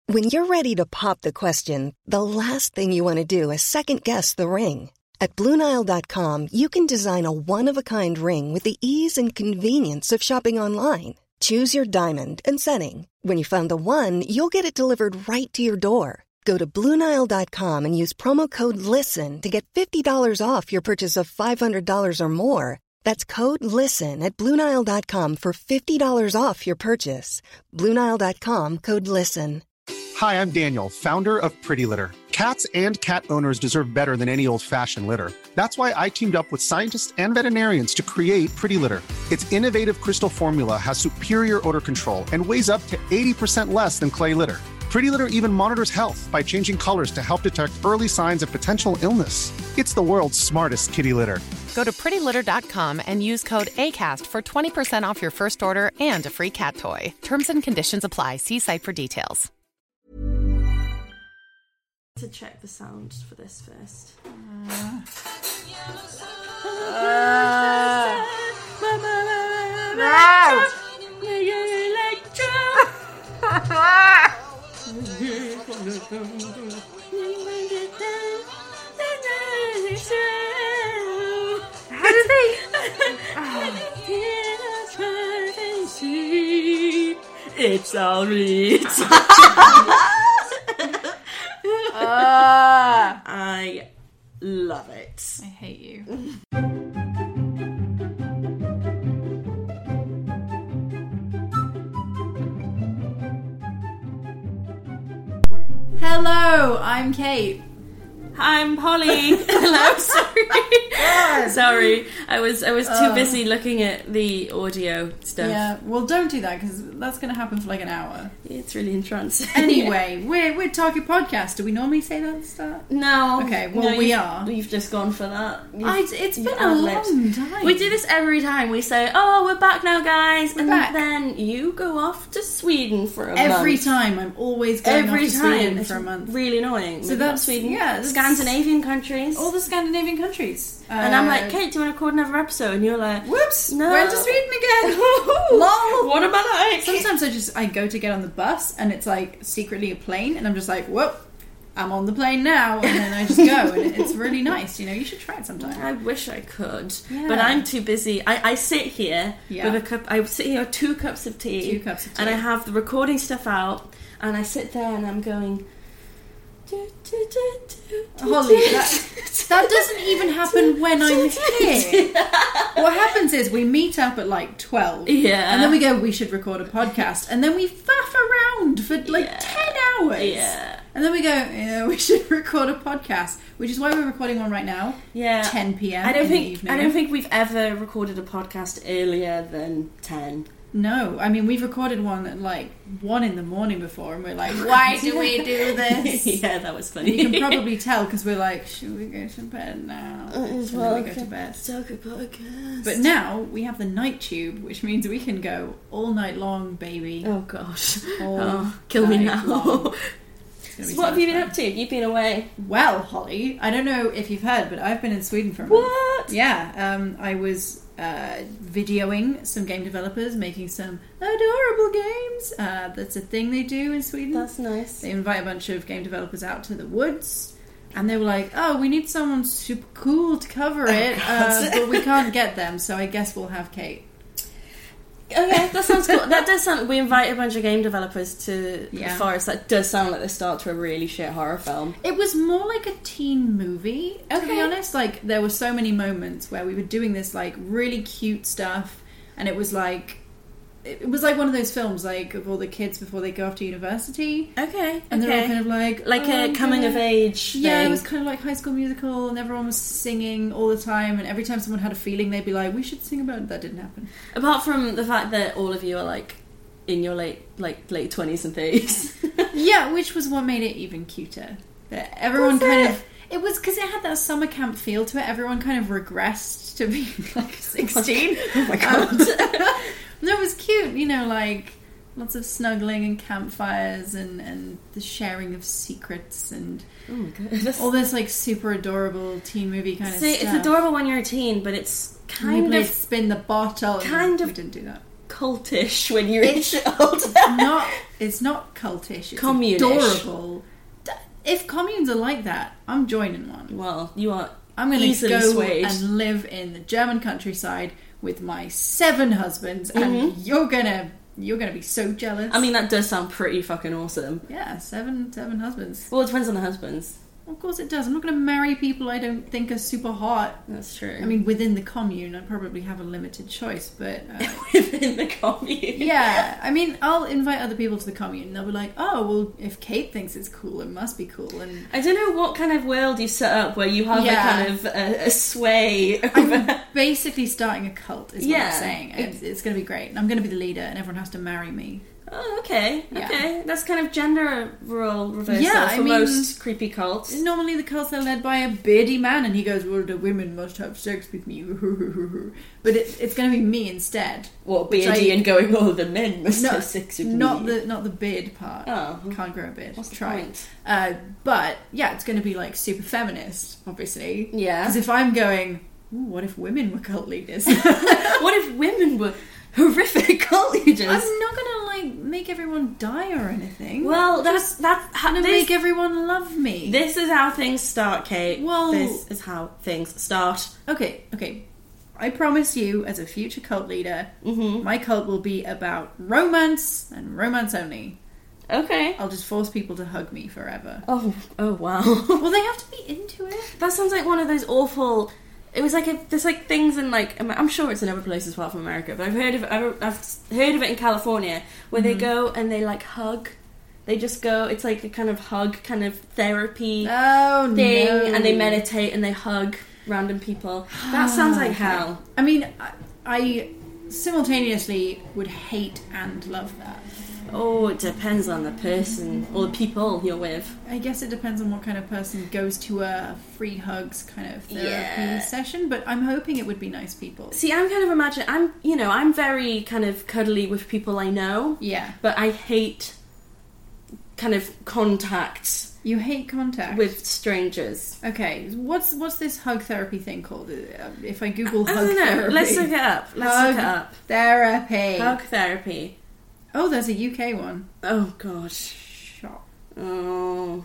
When you're ready to pop the question, the last thing you want to do is second-guess the ring. At BlueNile.com, you can design a one-of-a-kind ring with the ease and convenience of shopping online. Choose your diamond and setting. When you find the one, you'll get it delivered right to your door. Go to BlueNile.com and use promo code LISTEN to get $50 off your purchase of $500 or more. That's code LISTEN at BlueNile.com for $50 off your purchase. BlueNile.com, code LISTEN. Hi, I'm Daniel, founder of Pretty Litter. Cats and cat owners deserve better than any old-fashioned litter. That's why I teamed up with scientists and veterinarians to create Pretty Litter. Its innovative crystal formula has superior odor control and weighs up to 80% less than clay litter. Pretty Litter even monitors health by changing colors to help detect early signs of potential illness. It's the world's smartest kitty litter. Go to prettylitter.com and use code ACAST for 20% off your first order and a free cat toy. Terms and conditions apply. See site for details. To check the sound for this first. How do they? It's all right. I love it. I hate you. Hello, I'm Kate. I'm Polly. Hello, sorry. Sorry, I was too busy looking at the audio stuff. Yeah, well, don't do that because that's going to happen for like an hour. It's really entrancing. Anyway, we're Talking Podcast. Do we normally say that at the start? No. Okay, well, we are. We've just gone for that. It's been a long time. We do this every time. We say, "Oh, we're back now, guys," and back. then you go off to Sweden for a month. Every time, I'm always going off to Sweden for a month. Really annoying. So that's Sweden. Yeah, Scandinavian countries. All the Scandinavian countries. And I'm like, Kate, do you want to record another episode? And you're like, whoops, no. went to Sweden again. Lol. What am I like? Sometimes I go to get on the bus and it's like secretly a plane and I'm just like, whoop, I'm on the plane now, and then I just go and it's really nice. You know, you should try it sometime. I wish I could, yeah. but I'm too busy. I sit here with a cup. I sit here with 2 cups of tea. And I have the recording stuff out, and I sit there and I'm going. Holly, that doesn't even happen when I'm here. What happens is we meet up at like 12, and then we go, we should record a podcast, and then we faff around for like 10 hours, and then we go, we should record a podcast, which is why we're recording one right now. 10 p.m. I don't think we've ever recorded a podcast earlier than 10. No, I mean, we've recorded one at like 1 a.m. before, and we're like, why do we do this? Yeah, that was funny. You can probably tell because we're like, should we go to bed now? And then we go to bed. Talk a podcast. But now we have the night tube, which means we can go all night long, baby. Oh gosh. Kill me now. So what have you been up to? You've been away. Well, Holly, I don't know if you've heard, but I've been in Sweden for a month. What? Yeah, I was videoing some game developers making some adorable games. That's a thing they do in Sweden. That's nice. They invite a bunch of game developers out to the woods, and they were like, oh, we need someone super cool to cover it, but we can't get them, so I guess we'll have Kate. Okay, that sounds cool. That does sound. We invite a bunch of game developers to the forest. That does sound like the start to a really shit horror film. It was more like a teen movie, to be honest. Like, there were so many moments where we were doing this like really cute stuff, and it was like one of those films like of all the kids before they go off to university. Okay, and they're all kind of like a coming of age thing. Yeah, it was kind of like High School Musical, and everyone was singing all the time, and every time someone had a feeling, they'd be like, we should sing about it. That didn't happen. Apart from the fact that all of you are like in your late 20s and 30s. Yeah, which was what made it even cuter. That everyone it was because it had that summer camp feel to it. Everyone kind of regressed to being like 16. Oh my god. No, it was cute, you know, like lots of snuggling and campfires and the sharing of secrets and all this like super adorable teen movie kind of stuff. It's adorable when you're a teen, but it's kind of spin the bottle. Kind of we didn't do that. cultish when you reach old. It's not cultish. It's Commune-ish. Adorable. If communes are like that, I'm joining one. Well, you are. I'm going to go swayed. and live in the German countryside with my 7 husbands, and you're gonna be so jealous. I mean, that does sound pretty fucking awesome. Yeah, 7 husbands. Well, it depends on the husbands. Of course it does. I'm not going to marry people I don't think are super hot. That's true. I mean, within the commune, I probably have a limited choice, but... within the commune? Yeah. I mean, I'll invite other people to the commune, and they'll be like, oh, well, if Kate thinks it's cool, it must be cool. And I don't know what kind of world you set up where you have a kind of a sway over... I'm basically starting a cult, is what I'm saying. It's going to be great. And I'm going to be the leader, and everyone has to marry me. Oh, okay. Yeah. Okay. That's kind of gender role reversal for most creepy cults. Normally the cults are led by a beardy man, and he goes, well, the women must have sex with me. But it's going to be me instead. What, beardy and going, oh, the men must have sex with me? Not the beard part. Oh. Can't grow a beard. What's Try the point? But, yeah, it's going to be, like, super feminist, obviously. Yeah. Because if I'm going, ooh, what if women were cult leaders? What if women were horrific cult leaders? I'm not gonna make everyone die or anything. Well, that's how to make everyone love me. This is how things start, Kate. Well, this is how things start. Okay. I promise you, as a future cult leader, my cult will be about romance and romance only. Okay. I'll just force people to hug me forever. Oh wow. Well, they have to be into it. That sounds like one of those awful. It was like there's like things in like I'm sure it's in other places apart from America, but I've heard of it in California where they go and they like hug. They just go. It's like a kind of hug, kind of therapy thing, and they meditate and they hug random people. That sounds like hell. I mean, I simultaneously would hate and love that. Oh, it depends on the person or the people you're with. I guess it depends on what kind of person goes to a free hugs kind of therapy session, but I'm hoping it would be nice people. See, I'm kind of imagining, I'm very kind of cuddly with people I know. Yeah. But I hate kind of contact. You hate contact? With strangers. Okay, what's this hug therapy thing called? If I Google hug therapy. I don't know, let's look it up. Therapy. Hug therapy. Oh, there's a UK one. Oh, God. Shop. Oh.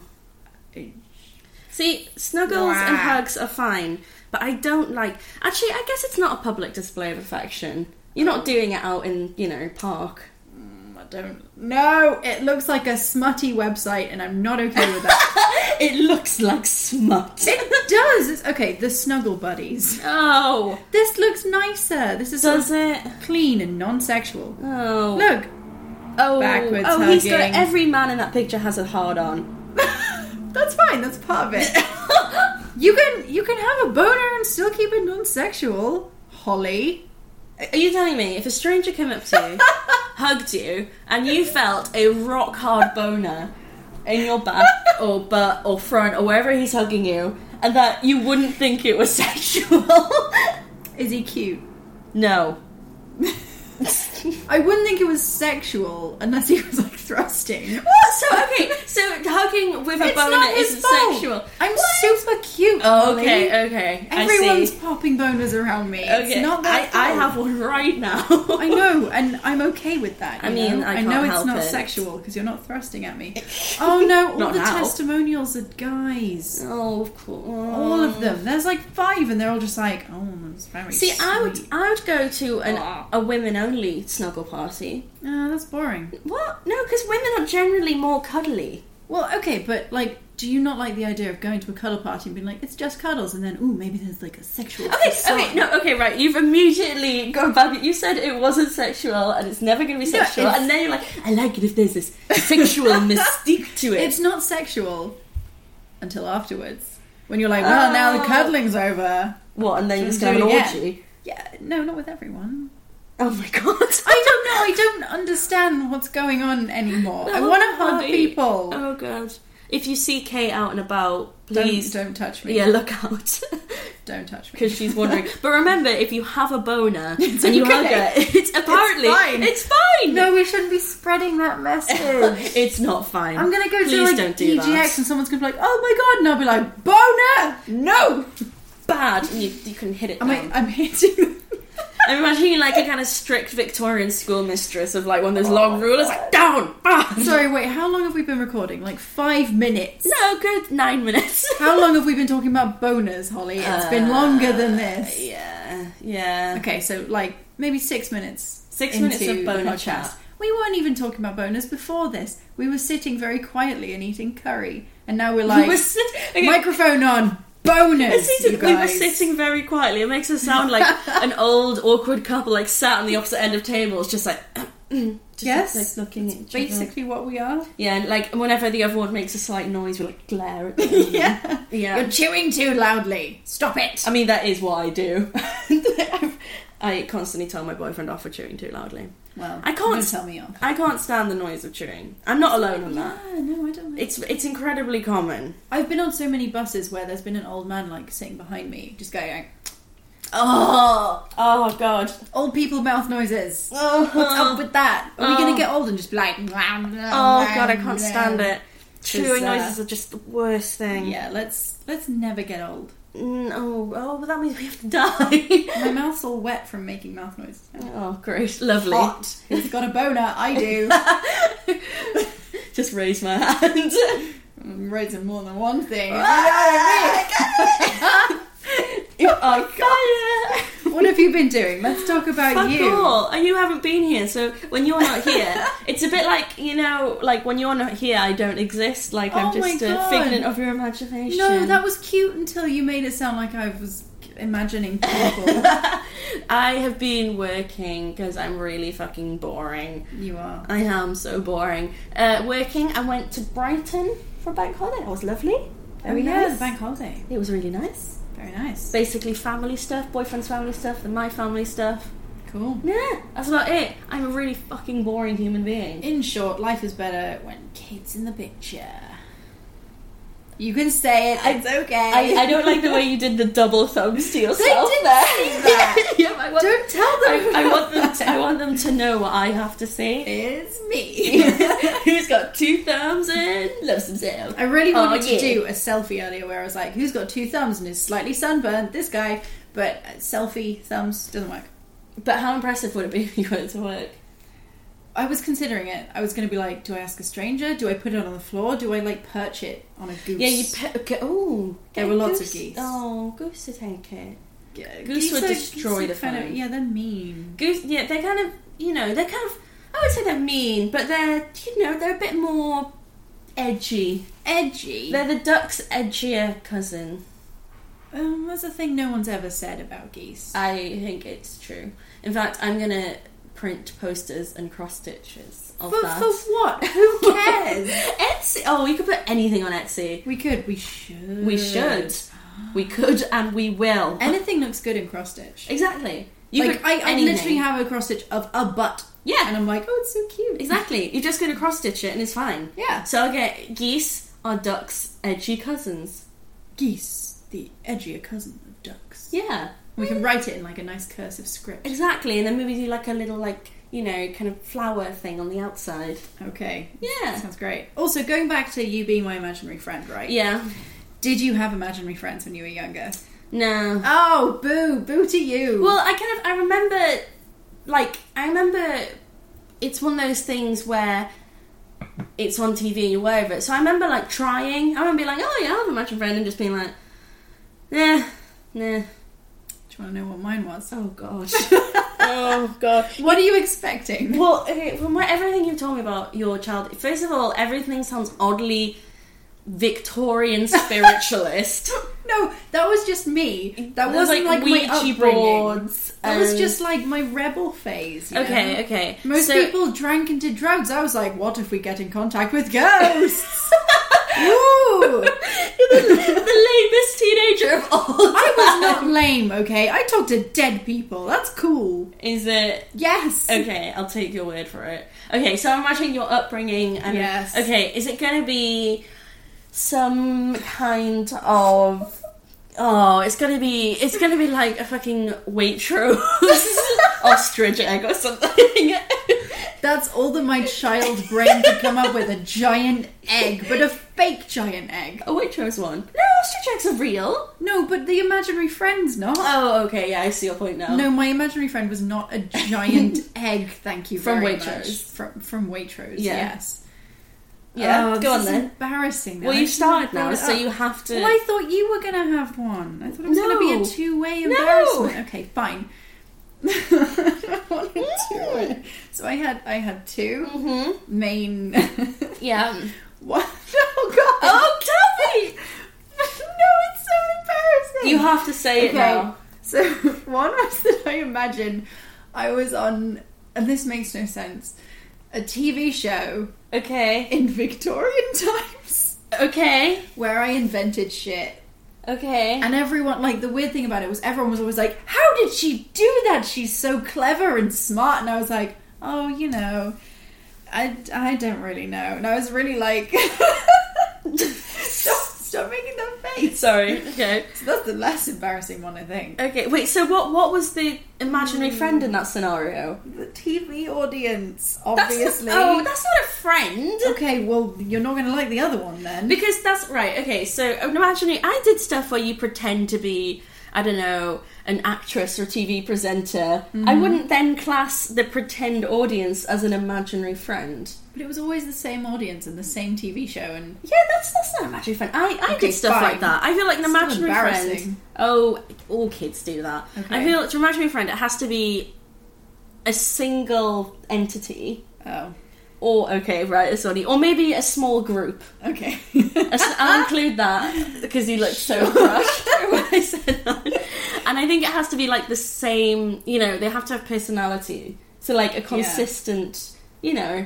See, snuggles and hugs are fine, but I don't like... Actually, I guess it's not a public display of affection. You're not doing it out in, park. I don't... No, it looks like a smutty website, and I'm not okay with that. It looks like smut. It does. Okay, the Snuggle Buddies. Oh. This looks nicer. This is clean and non-sexual. Oh. Look. Oh, backwards hugging. Every man in that picture has a hard on. That's fine. That's part of it. You can have a boner and still keep it non-sexual, Holly. Are you telling me if a stranger came up to you, hugged you, and you felt a rock hard boner in your back or butt or front or wherever he's hugging you, and that you wouldn't think it was sexual? Is he cute? No. I wouldn't think it was sexual unless he was like thrusting. What? So hugging with a boner isn't sexual. I'm super cute. Oh, okay. Everyone's popping boners around me. Okay. It's not that I have one right now. I know, and I'm okay with that. I know it's not sexual because you're not thrusting at me. Oh no, all the testimonials are guys. Oh, of course. All of them. There's like 5, and they're all just like, oh, that's very. See, sweet. I would go to a women only snuggle party. Oh, that's boring. What? No, because women are generally more cuddly. Well, okay, but like, do you not like the idea of going to a cuddle party and being like, it's just cuddles, and then, ooh, maybe there's like a sexual... Okay, right, you've immediately gone back. You said it wasn't sexual, and it's never going to be sexual, and then you're like, I like it if there's this sexual mystique to it. It's not sexual until afterwards. When you're like, well, now the cuddling's over. What, and then you're just going to have an orgy? Yeah, no, not with everyone. Oh my god. I don't know, I don't understand what's going on anymore. I want to hug people. Oh god. If you see Kate out and about, please... Don't touch me. Yeah, look out. Don't touch me. Because she's wondering. But remember, if you have a boner and you hug her, it's fine. No, we shouldn't be spreading that message. It's not fine. I'm going to go please to don't do EGX that. and someone's going to be like, oh my god, and I'll be like, boner! No! Bad. And you can hit it down. I'm hitting them. I'm imagining like a kind of strict Victorian schoolmistress of like one of those long rulers, like down. Sorry, wait. How long have we been recording? Like 5 minutes. No, good 9 minutes. How long have we been talking about boners, Holly? It's been longer than this. Yeah. Okay, so like maybe 6 minutes. 6 minutes of boner chat. We weren't even talking about boners before this. We were sitting very quietly and eating curry, and now we're like, microphone on. Bonus, you guys. We were sitting very quietly. It makes us sound like an old, awkward couple, like sat on the opposite end of tables, just like, yes, like looking at each basically other. What we are. Yeah, and like whenever the other one makes a slight noise, we like glare at them. Yeah. You're chewing too loudly. Stop it. I mean, that is what I do. I constantly tell my boyfriend off for chewing too loudly. Well, I can't don't tell me off. I can't stand the noise of chewing. I'm not alone on that. Yeah, no, I don't. It's incredibly common. I've been on so many buses where there's been an old man like sitting behind me, just going, oh god, old people mouth noises. What's up with that? Are we gonna get old and just be like, oh god, I can't stand it. Chewing noises are just the worst thing. Yeah, let's never get old. But that means we have to die. My mouth's all wet from making mouth noises. Oh, great, lovely. Hot. Who's got a boner? I do. Just raise my hand. I'm raising more than one thing. What have you been doing? Let's talk about Fuck you. All. You haven't been here, so when you're not here, it's a bit like, like when you're not here, I don't exist. Like I'm just a figment of your imagination. No, that was cute until you made it sound like I was imagining people. I have been working because I'm really fucking boring. You are. I am so boring. Working, I went to Brighton for a bank holiday. It was lovely. Very nice. The bank holiday. It was really nice. Very nice. Basically family stuff, boyfriend's family stuff, and my family stuff. Cool. Yeah, that's about it. I'm a really fucking boring human being. In short, life is better when Kate's in the picture. You can say it. It's okay. I don't like the way you did the double thumbs to yourself. They didn't say that. Yeah, don't tell them. I want them to know what I have to say. It's me. Who's got 2 thumbs and loves himself. I really wanted to do a selfie earlier where I was like, who's got 2 thumbs and is slightly sunburned? This guy. But selfie thumbs doesn't work. But how impressive would it be if you went to work? I was considering it. I was going to be like, do I ask a stranger? Do I put it on the floor? Do I like perch it on a goose? Yeah, you there were lots of geese. Oh, goose to take it. Yeah, goose would destroy the phone. Yeah, they're mean. Goose, yeah, they're kind of, I would say they're mean, but they're, they're a bit more edgy. Edgy? They're the duck's edgier cousin. That's a thing no one's ever said about geese. I think it's true. In fact, I'm going to print posters and cross stitches of that. For what? Who cares? Etsy. Oh, we could put anything on Etsy. We could. We should. We should. We could and we will. Anything looks good in cross stitch. Exactly. I literally have a cross stitch of a butt. Yeah. And I'm like, oh, it's so cute. Exactly. You're just going to cross stitch it and it's fine. Yeah. So I'll get geese are ducks' edgy cousins. Geese, the edgier cousin of ducks. Yeah. We can write it in like a nice cursive script. Exactly, and then maybe do like a little kind of flower thing on the outside. Okay. Yeah. Sounds great. Also, going back to you being my imaginary friend, right? Yeah. Did you have imaginary friends when you were younger? No. Oh, boo. Boo to you. Well, I remember it's one of those things where it's on TV and you're aware of it. So I remember trying. I remember being like, oh yeah, I'll have an imaginary friend, and just being like, nah. Do you want to know what mine was? Oh god. Oh god. What are you expecting? Well, okay, from everything you've told me about your childhood, first of all, everything sounds oddly Victorian spiritualist. No, that was just me. That wasn't like Ouija my upbringing. boards. That was just like my rebel phase. You know? Okay. Most people drank and did drugs. I was like, what if we get in contact with ghosts? Ooh! You're the lamest teenager of all time. I was not lame, okay? I talked to dead people. That's cool. Is it? Yes. Okay, I'll take your word for it. Okay, so I'm imagining your upbringing. And yes. Okay, is it going to be some kind of... Oh, it's gonna be like a fucking Waitrose ostrich egg or something. That's all that my child brain could come up with. A giant egg, but a fake giant egg. A Waitrose one. No, ostrich eggs are real. No, but the imaginary friend's not. Oh, okay, yeah, I see your point now. No, my imaginary friend was not a giant egg, thank you from very Waitrose. much. From Waitrose, yes. Yeah, go on then. Embarrassing. Well, you've started now, so you have to... Well, I thought you were going to have one. I thought it was going to be a two-way embarrassment. Okay, fine. So I had two main... Yeah. What? Oh, God. Oh, tell me! No, it's so embarrassing. You have to say it now. So, one was that I imagine I was on, and this makes no sense, a TV show... Okay. In Victorian times. Okay. Where I invented shit. Okay. And everyone, like, the weird thing about it was everyone was always like, how did she do that? She's so clever and smart. And I was like, oh, you know, I don't really know. And I was really like, stop making that face. Sorry. Okay. So that's the less embarrassing one, I think. Okay, wait, so what was the imaginary friend in that scenario? The TV audience, obviously. That's not a friend. Okay, well, you're not going to like the other one then. Because that's right, okay, so imaginary, I did stuff where you pretend to be, I don't know, an actress or TV presenter. I wouldn't then class the pretend audience as an imaginary friend. But it was always the same audience and the same TV show, and yeah, that's not an imaginary friend. I did stuff like that. I feel like an imaginary friend. Oh, all kids do that. Okay. I feel like an imaginary friend, it has to be a single entity. Oh. Or okay, right, sorry, or maybe a small group. Okay, I'll include that because he looked so crushed when I said that. And I think it has to be like the same. You know, they have to have personality. So like a consistent. You know.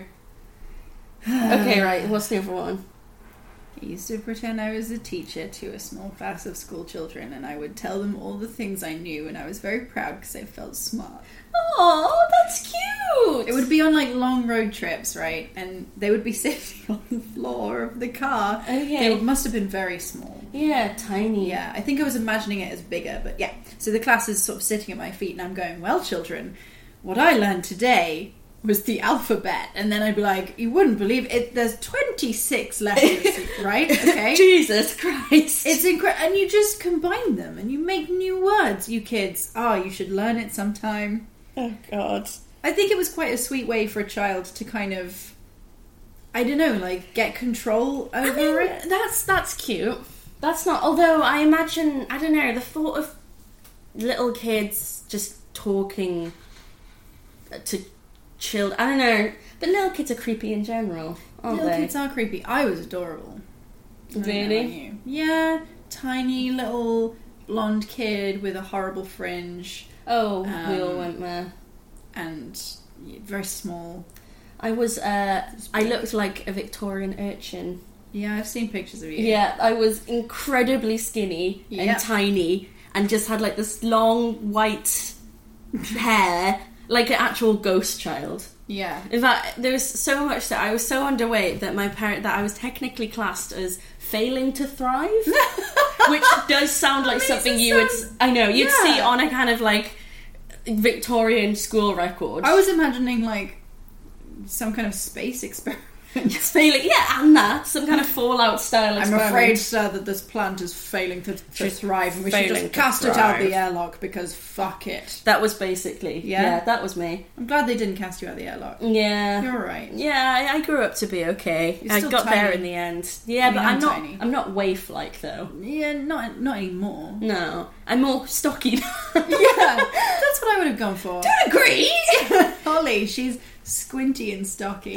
Okay, right. What's the other one? I used to pretend I was a teacher to a small class of school children, and I would tell them all the things I knew, and I was very proud because I felt smart. Oh, that's cute! It would be on, like, long road trips, right? And they would be sitting on the floor of the car. Okay. They must have been very small. Yeah, tiny. Yeah, I think I was imagining it as bigger, but yeah. So the class is sort of sitting at my feet, and I'm going, well, children, what I learned today was the alphabet. And then I'd be like, you wouldn't believe it, there's 26 letters, right? Okay. Jesus Christ. It's incredible. And you just combine them and you make new words, you kids. Oh, you should learn it sometime. Oh, God. I think it was quite a sweet way for a child to kind of, I don't know, like, get control over it. That's cute. That's not, although I imagine, I don't know, the thought of little kids just talking to children, I don't know, but little kids are creepy in general, aren't they? Little kids are creepy. I was adorable. Really? Yeah, tiny little blonde kid with a horrible fringe. Oh, we all went there. And very small. I looked like a Victorian urchin. Yeah, I've seen pictures of you. Yeah, I was incredibly skinny and tiny and just had like this long white hair, like an actual ghost child. Yeah. In fact, there was so much that I was so underweight that I was technically classed as failing to thrive, which does sound like something you would see on a kind of like Victorian school record. I was imagining like some kind of space experiment. Failing, yeah, and that some kind of Fallout style experiment. I'm afraid, sir, that this plant is failing to thrive, and we should just cast it out the airlock because fuck it. That was basically, yeah, that was me. I'm glad they didn't cast you out the airlock. Yeah, you're right. Yeah, I grew up to be okay. I got tiny. There in the end. Yeah, but I'm not waif-like though. Yeah, not anymore. No, I'm more stocky. Yeah, that's what I would have gone for. Don't agree. Holly, she's squinty and stocky.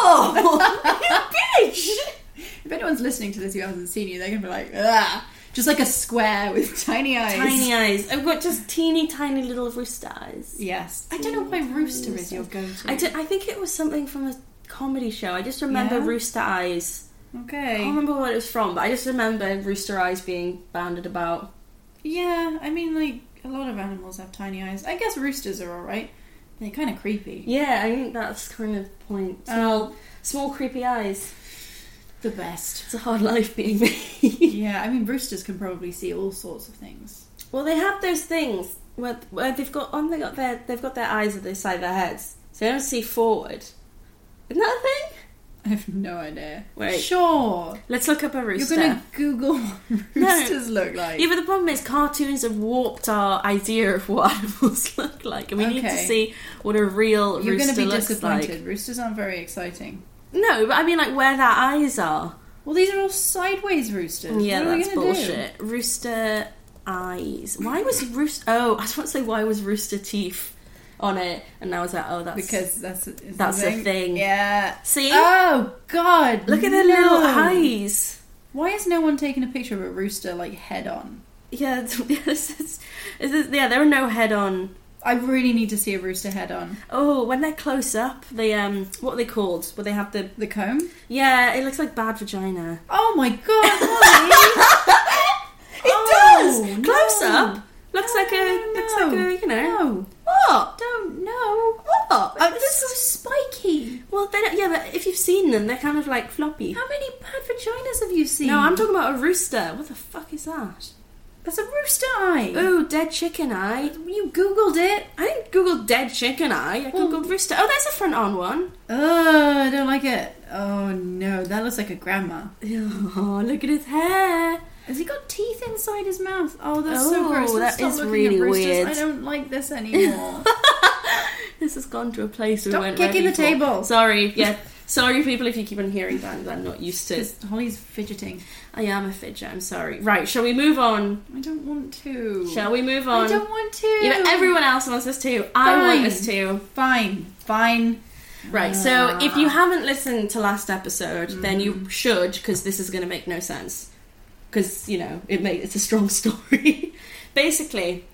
Oh, bitch! If anyone's listening to this who hasn't seen you, they're going to be like, ugh. Just like a square with tiny eyes. Tiny eyes. I've got just teeny tiny little rooster eyes. Yes. I don't know why rooster is your go-to. I think it was something from a comedy show. I just remember rooster eyes. Okay. I can't remember what it was from, but I just remember rooster eyes being bandied about. Yeah, I mean, like, a lot of animals have tiny eyes. I guess roosters are alright. They're kind of creepy. Yeah, I think that's kind of the point. Small creepy eyes. The best. It's a hard life being me. Yeah, I mean, roosters can probably see all sorts of things. Well, they have those things where they've got their eyes at the side of their heads, so they don't see forward. Isn't that a thing? I have no idea. Wait. Sure. Let's look up a rooster. You're going to Google what roosters look like. Yeah, but the problem is cartoons have warped our idea of what animals look like. And we need to see what a real rooster looks like. You're going to be disappointed. Roosters aren't very exciting. No, but I mean like where their eyes are. Well, these are all sideways roosters. Yeah, that's bullshit. Rooster eyes. Why was rooster... Oh, I was about to say why was rooster teeth on it, and I was like, oh, that's because that's a thing. Yeah. See? Oh God! Look at their little eyes. Why has no one taken a picture of a rooster like head on? Yeah, there are no head on. I really need to see a rooster head on. Oh, when they're close up, they what are they called? Where they have the comb? Yeah, it looks like bad vagina. Oh my God! Molly. It does. Close up. Looks like a, you know. No. What? Don't know. What? Oh, this is so spiky. Well, yeah, but if you've seen them, they're kind of like floppy. How many bad vaginas have you seen? No, I'm talking about a rooster. What the fuck is that? That's a rooster eye. Oh, dead chicken eye. You Googled it. I didn't Google dead chicken eye. I Googled rooster. Oh, there's a front on one. Oh, I don't like it. Oh, no. That looks like a grandma. Oh, look at his hair. Has he got teeth inside his mouth? Oh, that's so gross. That is really weird. I don't like this anymore. This has gone to a place we weren't ready for. Stop kicking the table. Sorry, yeah. Sorry, people, if you keep on hearing that. I'm not used to it. Holly's fidgeting. I am a fidget, I'm sorry. Right, shall we move on? I don't want to. Shall we move on? I don't want to. Yeah, but everyone else wants us to. I want us to. Fine. Right, so if you haven't listened to last episode, then you should, because this is going to make no sense. Because, you know, it's a strong story. Basically,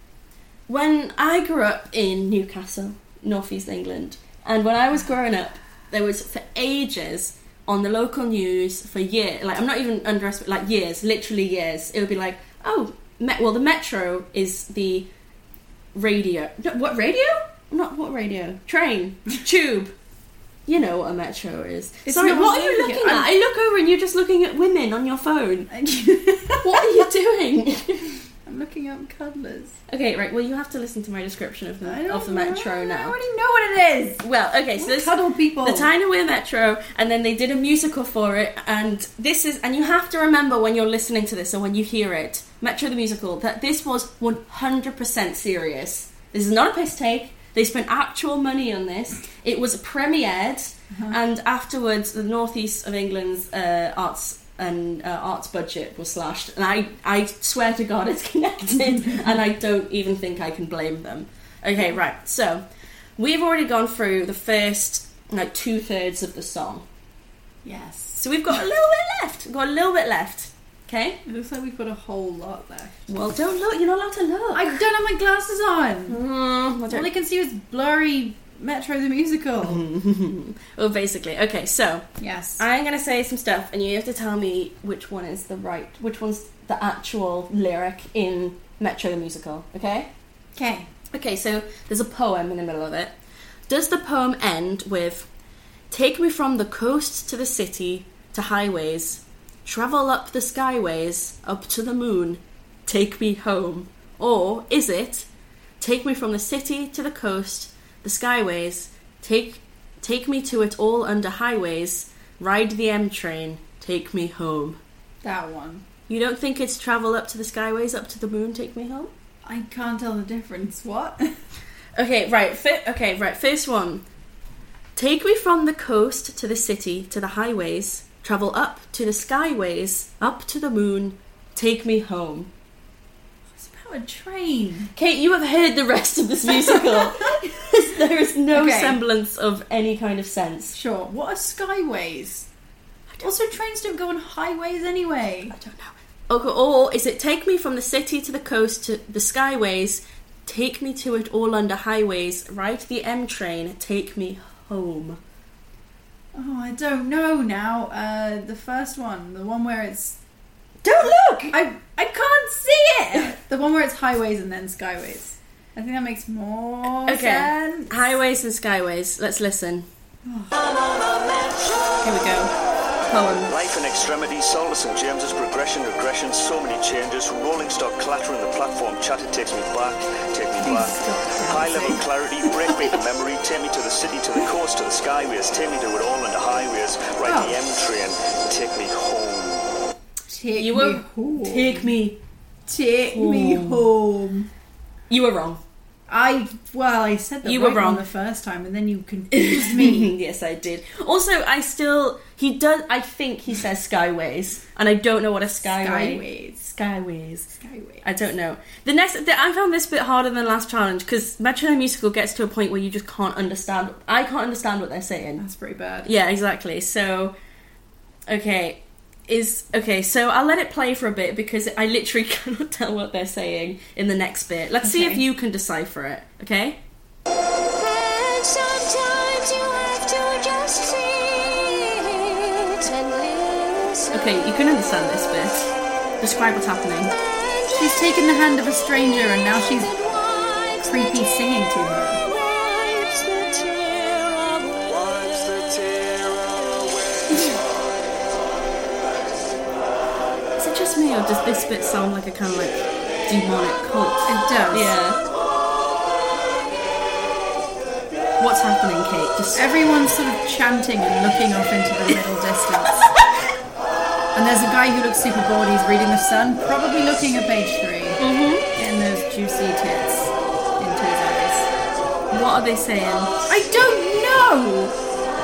when I grew up in Newcastle, northeast England, and when I was growing up, there was, for ages, on the local news, for years, like, I'm not even underestimating, like, years, literally years, it would be like, oh, the Metro is the radio. No, what, radio? Not what radio? Train. Tube. You know what a metro is. Sorry, what are you looking at? I look over and you're just looking at women on your phone. What are you doing? I'm looking up cuddlers. Okay, right, well, you have to listen to my description of the metro now. I already know what it is. Well, okay, so this cuddle people. The Tyne-and-Wear Metro, and then they did a musical for it, and and you have to remember when you're listening to this, or when you hear it, Metro the Musical, that this was 100% serious. This is not a piss take. They spent actual money on this. It was premiered, and afterwards, the northeast of England's arts budget was slashed. And I swear to God, it's connected, and I don't even think I can blame them. Okay, right. So we've already gone through the first 2/3 of the song. Yes. So we've got a little bit left. Okay? It looks like we've got a whole lot left. Well, don't look. You're not allowed to look. I don't have my glasses on. All I can see is blurry Metro the Musical. Well, basically. Okay, so. Yes. I'm going to say some stuff, and you have to tell me which one's the actual lyric in Metro the Musical. Okay? Okay. Okay, so there's a poem in the middle of it. Does the poem end with, take me from the coast to the city, to highways, travel up the skyways, up to the moon, take me home? Or is it, take me from the city to the coast, the skyways, take me to it all under highways, ride the M train, take me home? That one. You don't think it's travel up to the skyways, up to the moon, take me home? I can't tell the difference. What? Okay, right. First one. Take me from the coast to the city, to the highways, travel up to the skyways, up to the moon, take me home. It's about a train. Kate, you have heard the rest of this musical. There is no semblance of any kind of sense. Sure. What are skyways? Also, trains don't go on highways anyway. I don't know. Okay, or is it take me from the city to the coast to the skyways, take me to it all under highways, ride the M train, take me home? Oh, I don't know now. The first one, the one where it's... Don't look! I can't see it! The one where it's highways and then skyways. I think that makes more sense. Highways and skyways. Let's listen. Oh. Here we go. poem. Life in extremity, Solace and James's progression, regression, so many changes. Rolling stock clatter in the platform chat, it takes me back, High level clarity, breakbeat of memory, take me to the city, to the coast, to the skyways, take me to it all into highways. Ride the M train, take me home. Take me home. You were wrong. I said that you were wrong the first time, and then you confused me. Yes, I did. Also, I think he says skyways, and I don't know what a skyway. Skyways. I don't know. I found this bit harder than the last challenge because Metro the Musical gets to a point where you just can't understand. I can't understand what they're saying. That's pretty bad. Yeah, exactly. So, okay. So I'll let it play for a bit because I literally cannot tell what they're saying in the next bit. Let's see if you can decipher it, okay? And sometimes you have to just sit and listen. Okay, you can understand this bit. Describe what's happening. She's taken the hand of a stranger and now she's creepy singing to her. Me, or does this bit sound like a kind of like demonic cult? It does. Yeah. What's happening, Kate? Just everyone's sort of chanting and looking off into the middle distance. And there's a guy who looks super bored. He's reading The Sun, probably looking at page 3. Getting those juicy tits into his eyes. What are they saying? I don't know.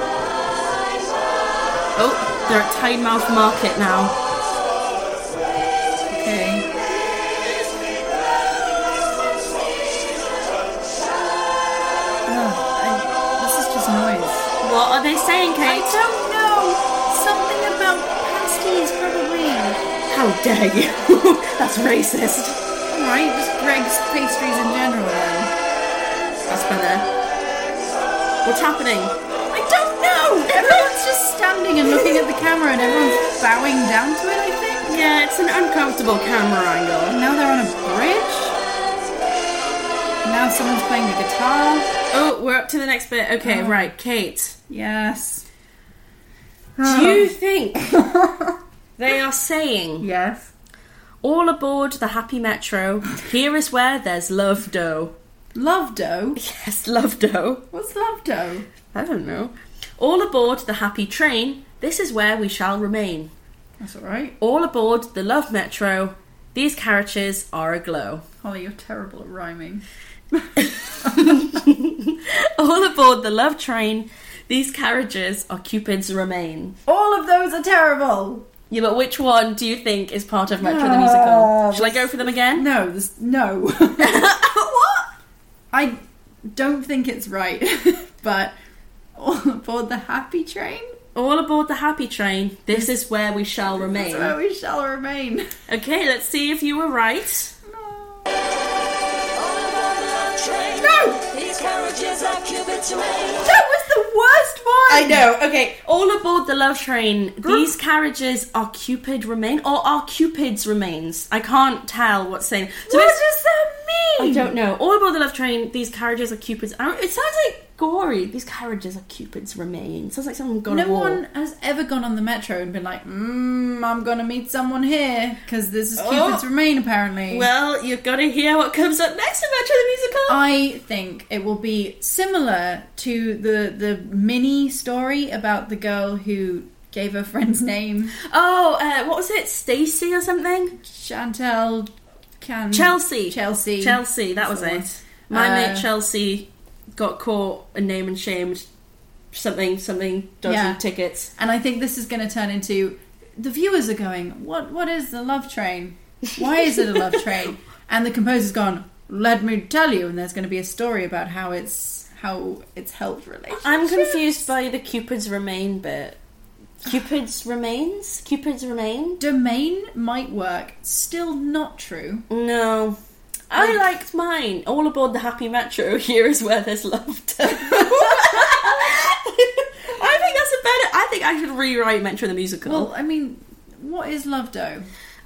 Oh, they're at Tynemouth Market now. Okay. This is just noise. What are they saying, Kate? I don't know. Something about pasties, probably. How dare you? That's racist. Alright, just Greg's pastries in general then. That's better. What's happening? I don't know! Everyone's just standing and looking at the camera and everyone's bowing down to it, I think. Yeah, it's an uncomfortable camera angle. Now they're on a bridge. Now someone's playing the guitar. Oh, we're up to the next bit. Okay, right, Kate. Yes. Do you think they are saying... Yes. All aboard the Happy Metro. Here is where there's love dough. Love dough? Yes, love dough. What's love dough? I don't know. All aboard the Happy Train. This is where we shall remain. That's alright. All aboard the Love Metro. These carriages are aglow. Holly, you're terrible at rhyming. All aboard the Love Train. These carriages are Cupid's remain. All of those are terrible. Yeah, but which one do you think is part of Metro the Musical? Shall I go for them again? No. What? I don't think it's right. But all aboard the Happy Train? All aboard the Happy Train. This is where we shall remain. This is where we shall remain. Okay, let's see if you were right. No! These carriages are Cupid's remain. That was the worst one! I know. Okay, all aboard the Love Train. These carriages are Cupid remain, or are Cupid's remains? I can't tell what's saying. So what does that mean? I don't know. All aboard the Love Train. These carriages are Cupid's. It sounds like gory. These carriages are Cupid's remains. Sounds like someone gone to war. No one has ever gone on the Metro and been like, I'm gonna meet someone here because this is Cupid's remain, apparently. Well, you've got to hear what comes up next in Metro the Musical. I think it will be similar to the mini story about the girl who gave her friend's name. Oh, what was it? Stacy or something? Chelsea. Chelsea, that was it. My mate Chelsea got caught and named and shamed something dodgy tickets. And I think this is going to turn into the viewers are going, what is the love train? Why is it a love train? And the composer's gone, let me tell you, and there's going to be a story about how it's helped relationships. I'm confused by the Cupid's remain bit. Cupid's remains? Cupid's remain? Domain might work. Still not true. No. I liked mine. All aboard the Happy Metro. Here is where there's love dough. I think that's a better... I think I should rewrite Metro the Musical. Well, I mean, what is love dough?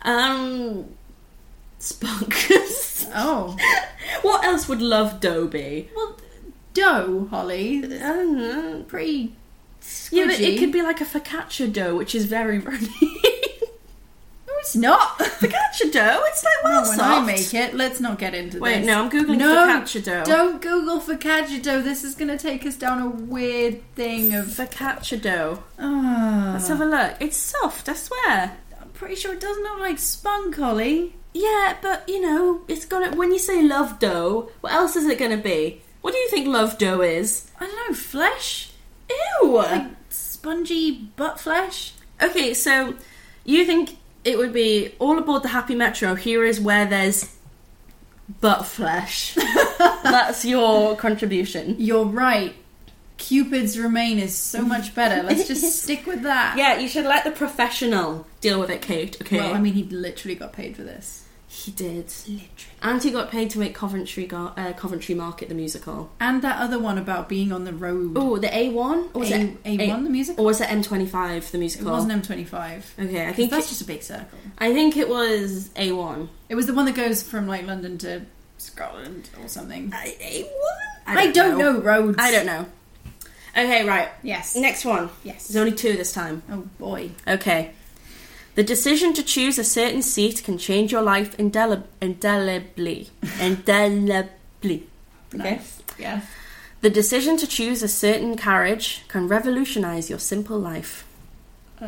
Spunkus. Oh. What else would love dough be? Well, dough, Holly. I don't know. Pretty Yeah, but it could be like a focaccia dough, which is very runny. No, it's not. Focaccia dough? It's like well when soft. I make it, let's not get into this. Wait, no, I'm googling focaccia dough. Don't Google focaccia dough. This is going to take us down a weird thing of focaccia dough. Oh. Let's have a look. It's soft, I swear. I'm pretty sure it doesn't look like spunk, Holly. Yeah, but you know, it's got. When you say love dough, what else is it going to be? What do you think love dough is? I don't know, flesh? Ew! Like spongy butt flesh? Okay, so you think it would be all aboard the Happy Metro, here is where there's butt flesh. That's your contribution. You're right. Cupid's Remain is so much better. Let's just stick with that. Yeah, you should let the professional deal with it, Kate, okay? Well, I mean, he literally got paid for this. He did. Literally. And he got paid to make Coventry Market the musical. And that other one about being on the road. Oh, the A1? Or was it A1, the musical? Or was it M25, the musical? It wasn't M25. Okay, I think that's just a big circle. I think it was A1. It was the one that goes from like London to Scotland or something. A1? I don't know roads. I don't know. Okay, right. Yes. Next one. Yes. There's only 2 this time. Oh boy. Okay. The decision to choose a certain seat can change your life indelibly. Indelibly. Okay? Nice. Yeah. The decision to choose a certain carriage can revolutionise your simple life. Do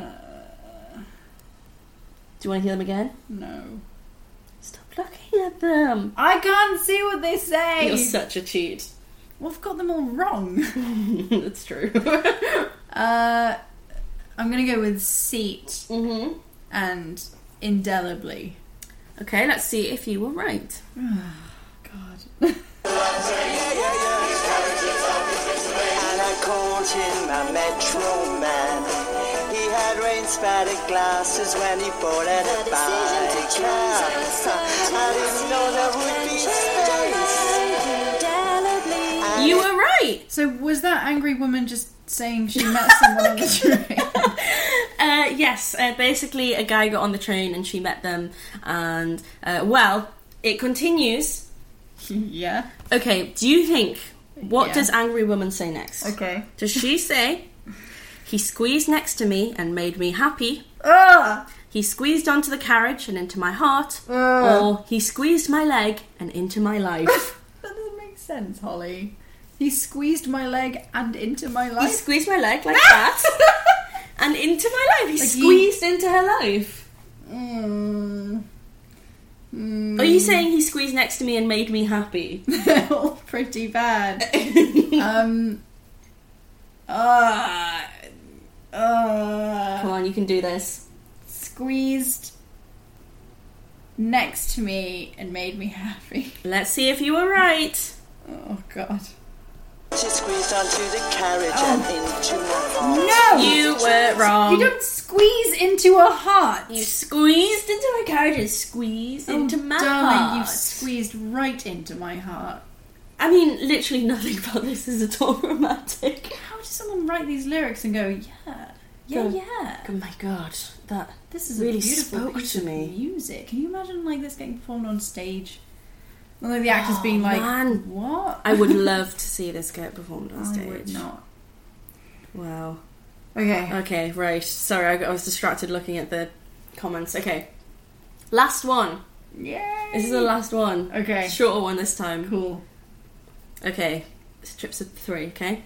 you want to hear them again? No. Stop looking at them. I can't see what they say. You're such a cheat. Well, I've got them all wrong. That's true. I'm going to go with seat. Mm-hmm. And indelibly. Okay, let's see if you were right. God. And I called him a Metro Man. He had rain-spattered glasses when he bought at a bike. I didn't know there would be space. You were right! So was that angry woman just saying she met someone on the train? Yes, basically a guy got on the train and she met them, and well, it continues. Yeah. Okay, do you think, what does angry woman say next? Okay. Does she say, he squeezed next to me and made me happy? He squeezed onto the carriage and into my heart? Or he squeezed my leg and into my life? That doesn't make sense, Holly. He squeezed my leg and into my life? He squeezed my leg like that and into my life. He squeezed into her life. Are you saying he squeezed next to me and made me happy? All pretty bad. Come on, you can do this. Squeezed next to me and made me happy. Let's see if you were right. Oh, God. She squeezed onto the carriage and into my heart. No! You were wrong. You don't squeeze into a heart. You squeezed into my carriage and squeezed into my darling, heart. you squeezed right into my heart. I mean, literally nothing about this is at all romantic. How does someone write these lyrics and go, yeah? Oh my god, This is really a beautiful spoke piece to of me. music. Can you imagine like this getting performed on stage? And like the actors being like, man. what? I would love to see this get performed on stage. I would not. Wow. Okay. Okay, right. Sorry, I was distracted looking at the comments. Okay. Last one. Yay! This is the last one. Okay. Shorter one this time. Cool. Okay. Strips of 3, okay?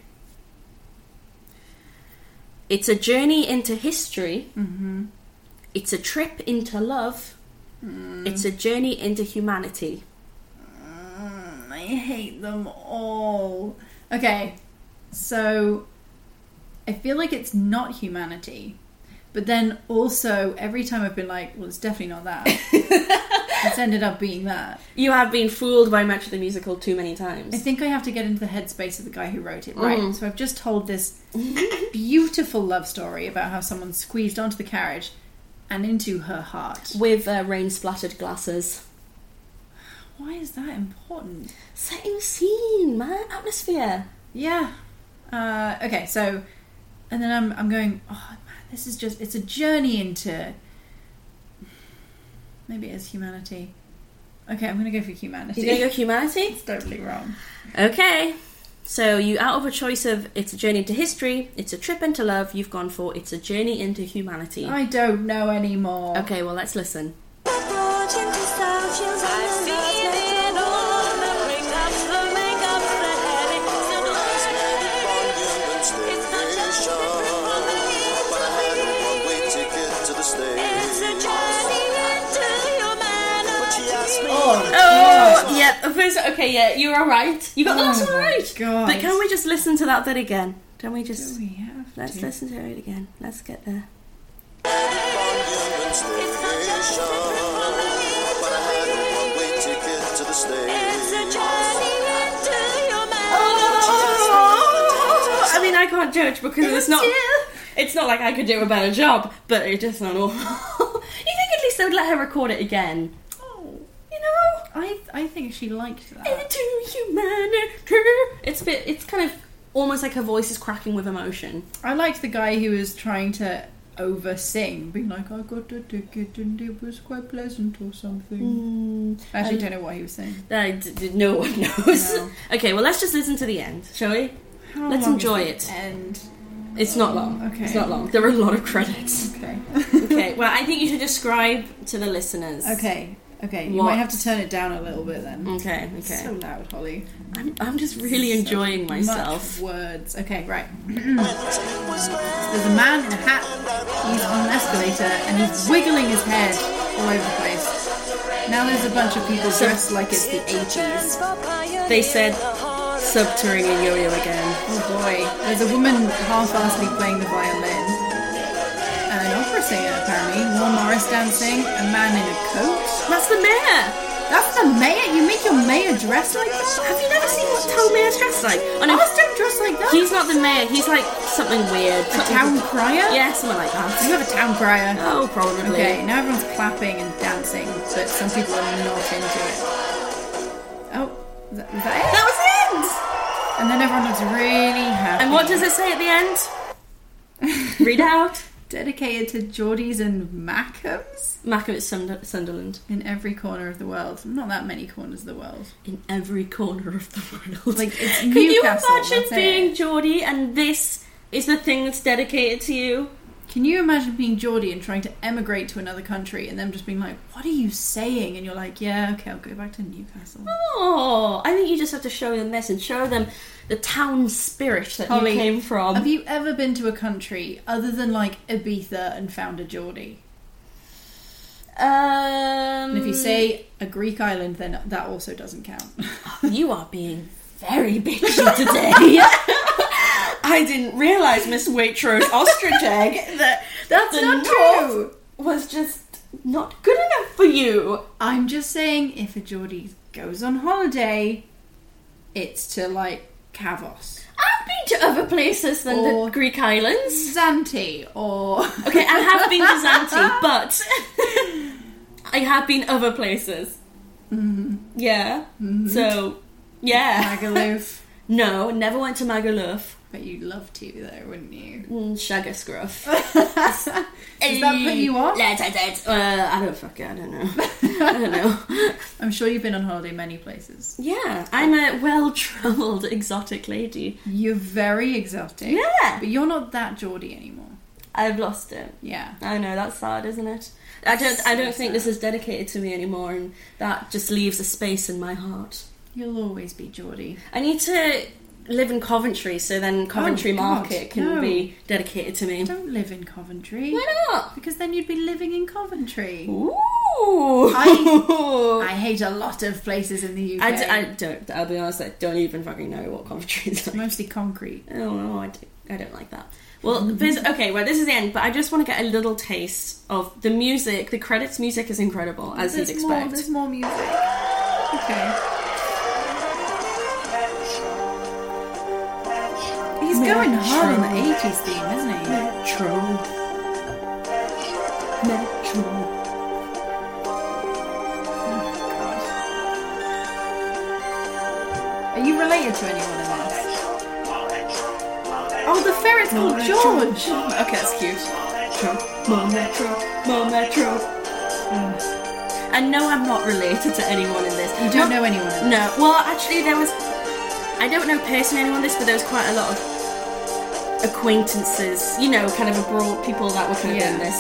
It's a journey into history. Mm-hmm. It's a trip into love. It's a journey into humanity. I hate them all. Okay, so I feel like it's not humanity, but then also every time I've been like, well, it's definitely not that. It's ended up being that. You have been fooled by Much of the Musical too many times. I think I have to get into the headspace of the guy who wrote it. Right, so I've just told this beautiful love story about how someone squeezed onto the carriage and into her heart. With rain-splattered glasses. Why is that important? Setting the scene, man. Atmosphere. Yeah. Okay, so... And then I'm going, oh, man, this is just... It's a journey into... Maybe it is humanity. Okay, I'm going to go for humanity. You're going to go humanity? It's totally wrong. Okay. So you, out of a choice of It's a Journey into History, It's a Trip into Love, you've gone for It's a Journey into Humanity. I don't know anymore. Okay, well, let's listen. Oh, yeah. Okay, yeah, you are right. You got the last one right. God. But can we just listen to that bit again? Can we just... Do we have Let's to? listen to it again. Let's get there. I mean, I can't judge because it's not like I could do a better job, but it's just not awful. You think at least they would let her record it again? Oh, You know? I think she liked that. Into humanity. It's kind of almost like her voice is cracking with emotion. I liked the guy who was trying to over-sing, being like, I got a ticket and it was quite pleasant or something. I actually don't know what he was saying. No one knows. No. Okay, well, let's just listen to the end, shall we? How Let's long enjoy is it. the end? It's not long. Okay. It's not long. There are a lot of credits. Okay. Okay, well, I think you should describe to the listeners. Okay. You What? might have to turn it down a little bit then. Okay. So loud, Holly. I'm just really enjoying myself. Much words. Okay, right. There's a man in a hat. He's on an escalator and he's wiggling his head all over the place. Now there's a bunch of people dressed like it's the 80s. They said subterranean yo-yo again. Oh boy. There's a woman half-assedly playing the violin. An opera singer, apparently. More Morris dancing. A man in a coat. That's the mayor! That's the mayor? You make your mayor dress like that? Have you never seen what town mayor's dressed like? Oh, no, Ours don't dress like that. he's not the mayor. He's like something weird. A town crier? Yeah, something like You that. have a town crier. Oh, probably. Okay, now everyone's clapping and dancing, but some people are not into it. Oh, was that it? That was the end! And then everyone looks really happy. And what does it say at the end? Read it out. Dedicated to Geordies and Mackhams Mackham is Sunderland. in every corner of the world. Not that many corners of the world. In every corner of the world. Like, it's Can you Newcastle, imagine that's being it. Geordie and this is the thing that's dedicated to you? Can you imagine being Geordie and trying to emigrate to another country and them just being like, what are you saying? And you're like, yeah, okay, I'll go back to Newcastle. Oh, I think you just have to show them this and show them the town spirit that Holly, you came from. Have you ever been to a country other than like Ibiza and found a Geordie? And if you say a Greek island, then that also doesn't count. You are being very bitchy today. I didn't realise, Miss Waitrose Ostrich Egg, that That's the not North true. was just not good enough for you. I'm just saying, if a Geordie goes on holiday, it's to like Kavos, I've been to other places than Or- the Greek islands. Zante, or Okay, I have been to Zante, but I have been other places. Yeah. So, yeah. Magaluf. No, never went to Magaluf. But you'd love to, though, wouldn't you? Shagger Scruff. Does that put you off? I don't fucking, I don't know. I don't know. I'm sure you've been on holiday many places. Yeah, I'm a well-travelled exotic lady. You're very exotic. Yeah. But you're not that Geordie anymore. I've lost it. Yeah. I know, that's sad, isn't it? I don't think this is dedicated to me anymore, and that just leaves a space in my heart. You'll always be Geordie. I need to live in Coventry, so then Coventry God, Market can no. be dedicated to me. Don't live in Coventry. Why not? Because then you'd be living in Coventry. Ooh. I hate a lot of places in the UK. I don't. I'll be honest. I don't even fucking know what Coventry is like. Mostly concrete. Oh no, I don't like that. Well, this is the end. But I just want to get a little taste of the music. The credits music is incredible, as you'd expect. There's more music. Okay. He's going hard on the 80s theme, isn't he? Metro. Are you related to anyone in this? Oh, the ferret's called George. Okay, that's cute. More Metro. And no, I'm not related to anyone in this. You don't know anyone in this? No. Well, actually, there was I don't know personally anyone this, but there was quite a lot of acquaintances, you know, kind of abroad people that were kind of in this,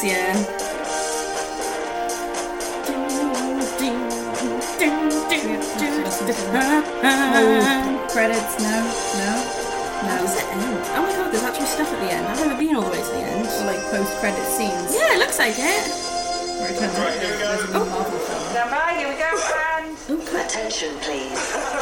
Credits, no. Does it end? Oh my god, there's actually stuff at the end. I've never been all the way to the end. Or like post-credit scenes. Yeah, it looks like it. Where it turns out there's a Marvel film. Stand by, here we go, and... Attention, please.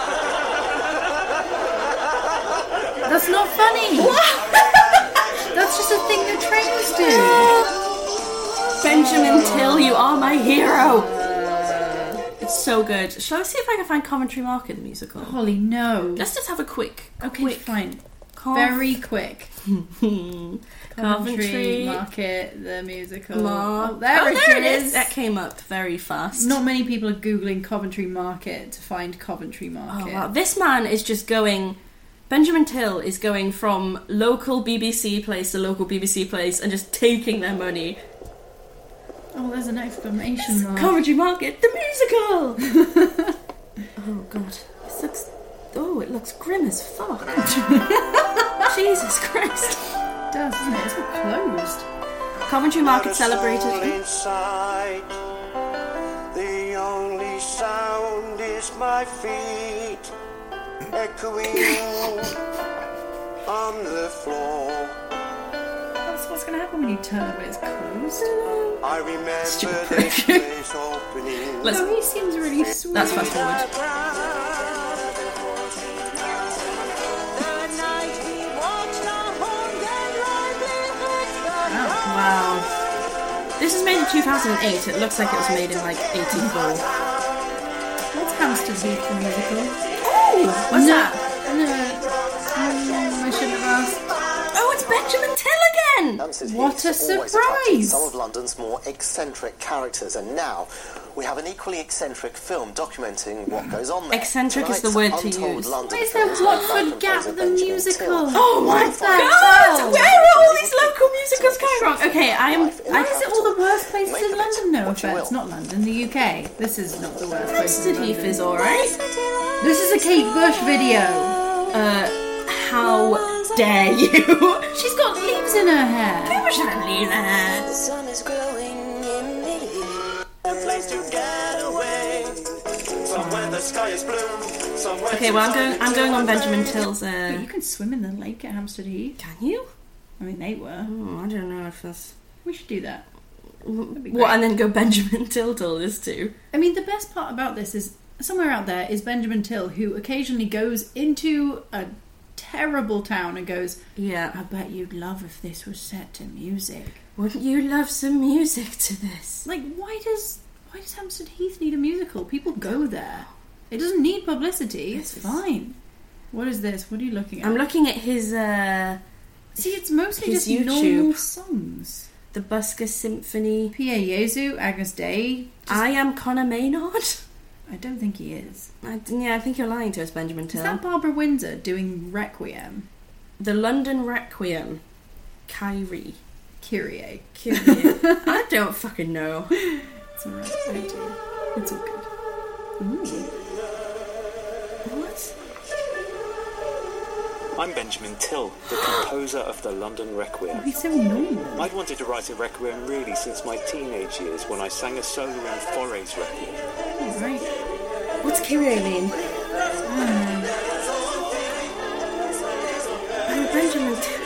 That's not funny! That's just a thing that trains do. Benjamin Till, you are my hero. It's so good. Shall I see if I can find Coventry Market the musical? Holly, no. Let's just have a quick. Fine. Very quick. Coventry Market the musical. There it is. That came up very fast. Not many people are googling Coventry Market to find Coventry Market. Oh, wow. This man is just going. Benjamin Till is going from local BBC place to local BBC place and just taking their money. Oh, there's an exclamation mark. Coventry Market, the musical! Oh, God. It looks grim as fuck. Jesus Christ. It does, doesn't it? It's all closed. Coventry Market celebrated. Inside, the only sound is my feet echoing on the floor. That's what's going to happen when you turn it when it's closed. I remember this place opening. No, he seems really sweet. That's fast forward. Wow. This was made in 2008. It looks like it was made in like 84. What's Hampstead Heath the musical? Oh! What's that? No. I shouldn't have asked. Oh, it's Benjamin Till again! What a surprise! Some of London's more eccentric characters, and now we have an equally eccentric film documenting what goes on there. Eccentric is the word to use. Why is there Watford Gap the musical? Oh my god! Where are all these local musicals coming from? Okay, Why is it all the worst places in London? No offense, not London, the UK. This is not the worst place in London. Heath is alright. This is a Kate Bush video. How dare you? She's got leaves in her hair. People shouldn't leave her hair. The sun is growing in the A place to get away. Somewhere the sky is blue. Okay, well I'm going on Benjamin Till's. But you can swim in the lake at Hampstead Heath. Can you? I mean, they were. Oh, I don't know if that's. We should do that. What, and then go Benjamin Till to all this too? I mean, the best part about this is somewhere out there is Benjamin Till, who occasionally goes into a terrible town and goes, yeah, I bet you'd love if this was set to music. Wouldn't you love some music to this? Like, why does Hampstead Heath need a musical? People go there. It doesn't need publicity. It's fine. What is this? What are you looking at? I'm looking at his see, it's mostly his just YouTube. normal songs. The Busker Symphony. Pia Jesu, Agnes Day. I Am Conor Maynard. I don't think he is. I think you're lying to us, Benjamin Till. Is that Barbara Windsor doing Requiem? The London Requiem. Kyrie. Kyrie. I don't fucking know. It's alright. It's all good. Ooh. What? I'm Benjamin Till, the composer of the London Requiem. Oh, he's so normal. I'd wanted to write a requiem really since my teenage years when I sang a solo in Foray's Requiem. Oh, right. What's Kyrie mean? I'm Benjamin Till.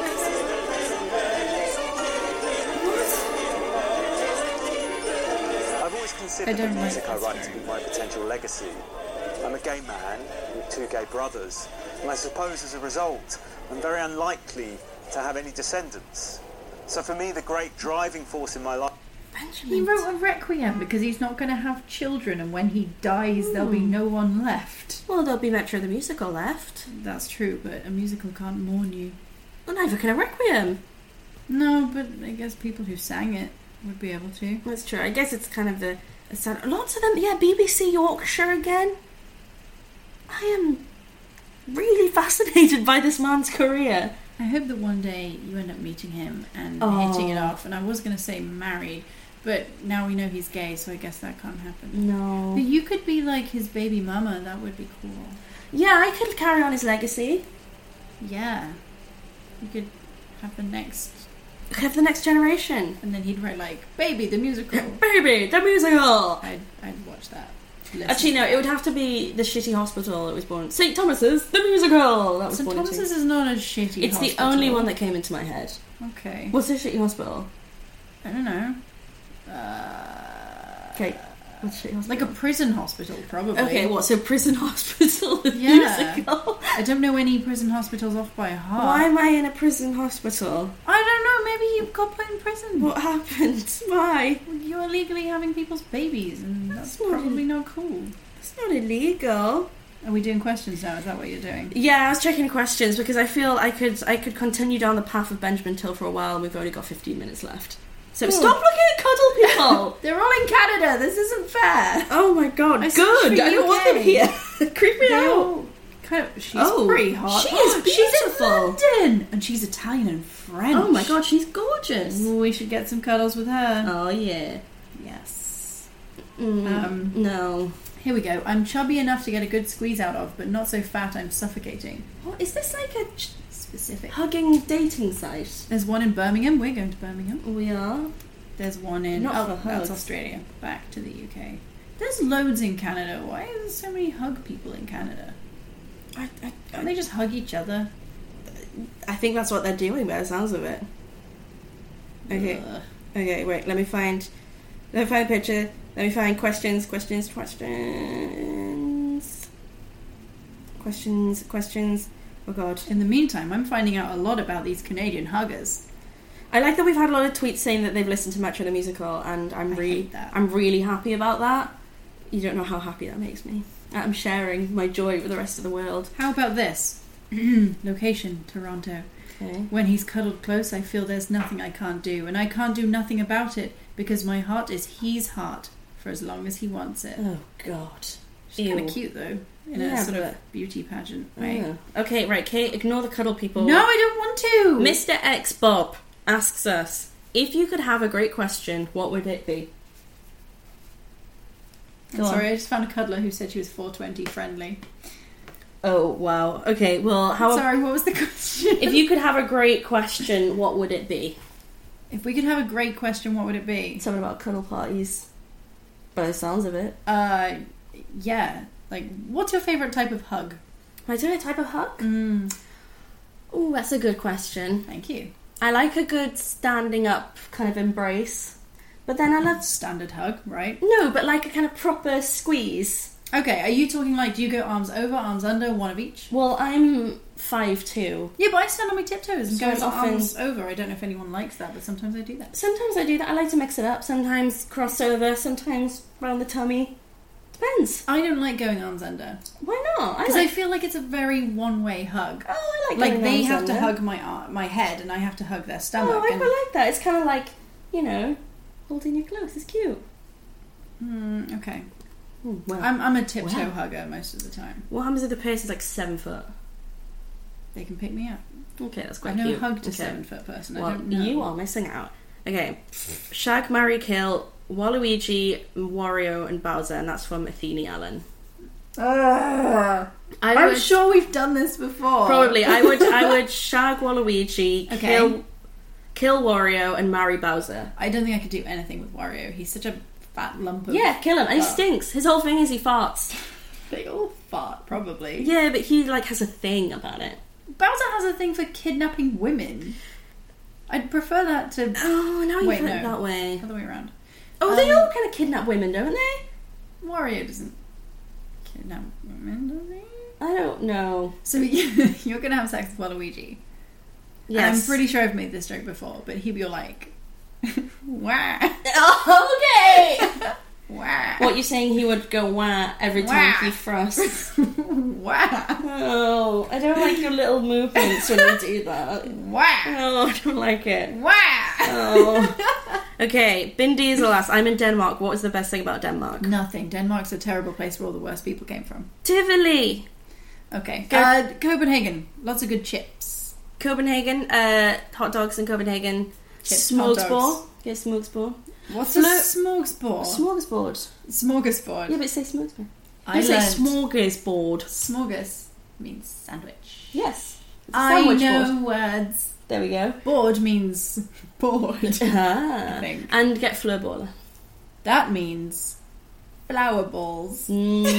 I've always considered the music I write to be my potential legacy. I'm a gay man with two gay brothers, and I suppose as a result, I'm very unlikely to have any descendants. So for me, the great driving force in my life... He wrote a Requiem because he's not going to have children, and when he dies, there'll be no one left. Well, there'll be Metro the Musical left. That's true, but a musical can't mourn you. Well, neither can a Requiem. No, but I guess people who sang it would be able to. That's true. I guess it's kind of a lots of them. Yeah, BBC Yorkshire again. I am really fascinated by this man's career. I hope that one day you end up meeting him and hitting it off. And I was going to say married, but now we know he's gay, so I guess that can't happen. No. But you could be like his baby mama. That would be cool. Yeah, I could carry on his legacy. Yeah. You could have the next generation. And then he'd write like, Baby, the musical. Baby, the musical! I'd watch that. Actually, no, it would have to be the shitty hospital it was born. St. Thomas's, the musical! That was St. born Thomas's is not a shitty It's hospital. the only one that came into my head. Okay. What's a shitty hospital? I don't know. Okay. What's a shitty hospital? Like a prison hospital, probably. Okay, what? So prison hospital musical? I don't know any prison hospitals off by heart. Why am I in a prison hospital? I don't know. Maybe you got put in prison. What happened? Why? You're illegally having people's babies, and that's probably not cool. It's not illegal. Are we doing questions now? Is that what you're doing? Yeah, I was checking questions because I feel I could continue down the path of Benjamin Till for a while, and we've only got 15 minutes left. So stop looking at cuddle people! They're all in Canada. This isn't fair. Oh my god, good! I don't want them here. Creep me out. She's pretty hot. She is beautiful. She's in London, and she's Italian and French. Oh my god, she's gorgeous. We should get some cuddles with her. Oh yeah. Yes. No. Here we go. I'm chubby enough to get a good squeeze out of, but not so fat I'm suffocating. What is this like a specific hugging dating site? There's one in Birmingham. We're going to Birmingham. We are. There's one in that's Australia. Back to the UK. There's loads in Canada. Why are there so many hug people in Canada? Don't they just hug each other? I think that's what they're doing by the sounds of it. Okay. Okay, wait, let me find a picture. Let me find questions. Oh god. In the meantime, I'm finding out a lot about these Canadian huggers. I like that we've had a lot of tweets saying that they've listened to Metro the Musical, and I'm really happy about that. You don't know how happy that makes me. I'm sharing my joy with the rest of the world. How about this? Location, Toronto. Okay. When he's cuddled close, I feel there's nothing I can't do, and I can't do nothing about it, because my heart is his heart, for as long as he wants it. Oh, God. She's kind of cute, though, in a sort of beauty pageant way. Yeah. Okay, right, Kate, ignore the cuddle people. No, I don't want to! Mr. X Bob asks us, if you could have a great question, what would it be? Sorry, I just found a cuddler who said she was 420 friendly. Oh, wow. Okay, well, Sorry, what was the question? If you could have a great question, what would it be? If we could have a great question, what would it be? Something about cuddle parties. By the sounds of it. Yeah. Like, what's your favourite type of hug? My favourite type of hug? Oh, that's a good question. Thank you. I like a good standing up kind of embrace. But then I love... Standard hug, right? No, but like a kind of proper squeeze. Okay, are you talking like, do you go arms over, arms under, one of each? Well, I'm 5'2". Yeah, but I stand on my tiptoes and So go often... arms over. I don't know if anyone likes that, but sometimes I do that. Sometimes I do that. I like to mix it up. Sometimes crossover, sometimes round the tummy. Depends. I don't like going arms under. Why not? Because I feel like it's a very one-way hug. Oh, I like going arms they have under. to hug my head and I have to hug their stomach. Oh, I quite like that. It's kind of like, you know, holding you close. It's cute. Okay. Well, I'm a tiptoe hugger most of the time. What happens if the person's like 7 foot? They can pick me up. Okay, that's quite I've cute. never hugged a Okay. 7 foot person. Well, I don't know. you are missing out. Okay. Shag, marry, kill, Waluigi, Wario, and Bowser, and that's from Athene Allen. I'm sure we've done this before. Probably. I would shag Waluigi, kill Wario, and marry Bowser. I don't think I could do anything with Wario. He's such a fat lump of... Yeah, kill him. And he stinks. His whole thing is he farts. They all fart, probably. Yeah, but he like has a thing about it. Bowser has a thing for kidnapping women. I'd prefer that to... Oh, now you put it that way. Other way around. Oh, they all kind of kidnap women, don't they? Wario doesn't kidnap women, does he? I don't know. So you're going to have sex with Waluigi. Yes. And I'm pretty sure I've made this joke before, but he'd be like... Wah. Okay! Wah. What, you're saying he would go wah every time he thrusts? Wah. Oh, I don't like your little movements when you do that. Wah. Oh, I don't like it. Wah. Oh. Okay, Bin Diesel asks, I'm in Denmark. What is the best thing about Denmark? Nothing. Denmark's a terrible place where all the worst people came from. Tivoli. Okay. Copenhagen. Lots of good chips. Copenhagen. Hot dogs in Copenhagen. Chips, Smorgasbord. Yeah, smorgasbord. What's a smorgasbord? Smorgasbord. Smorgasbord. Yeah, but say smorgasbord. I say smorgasbord. Smorgas means sandwich. Yes. I know words. There we go. Board means board. I think. And get florballer. That means flower balls.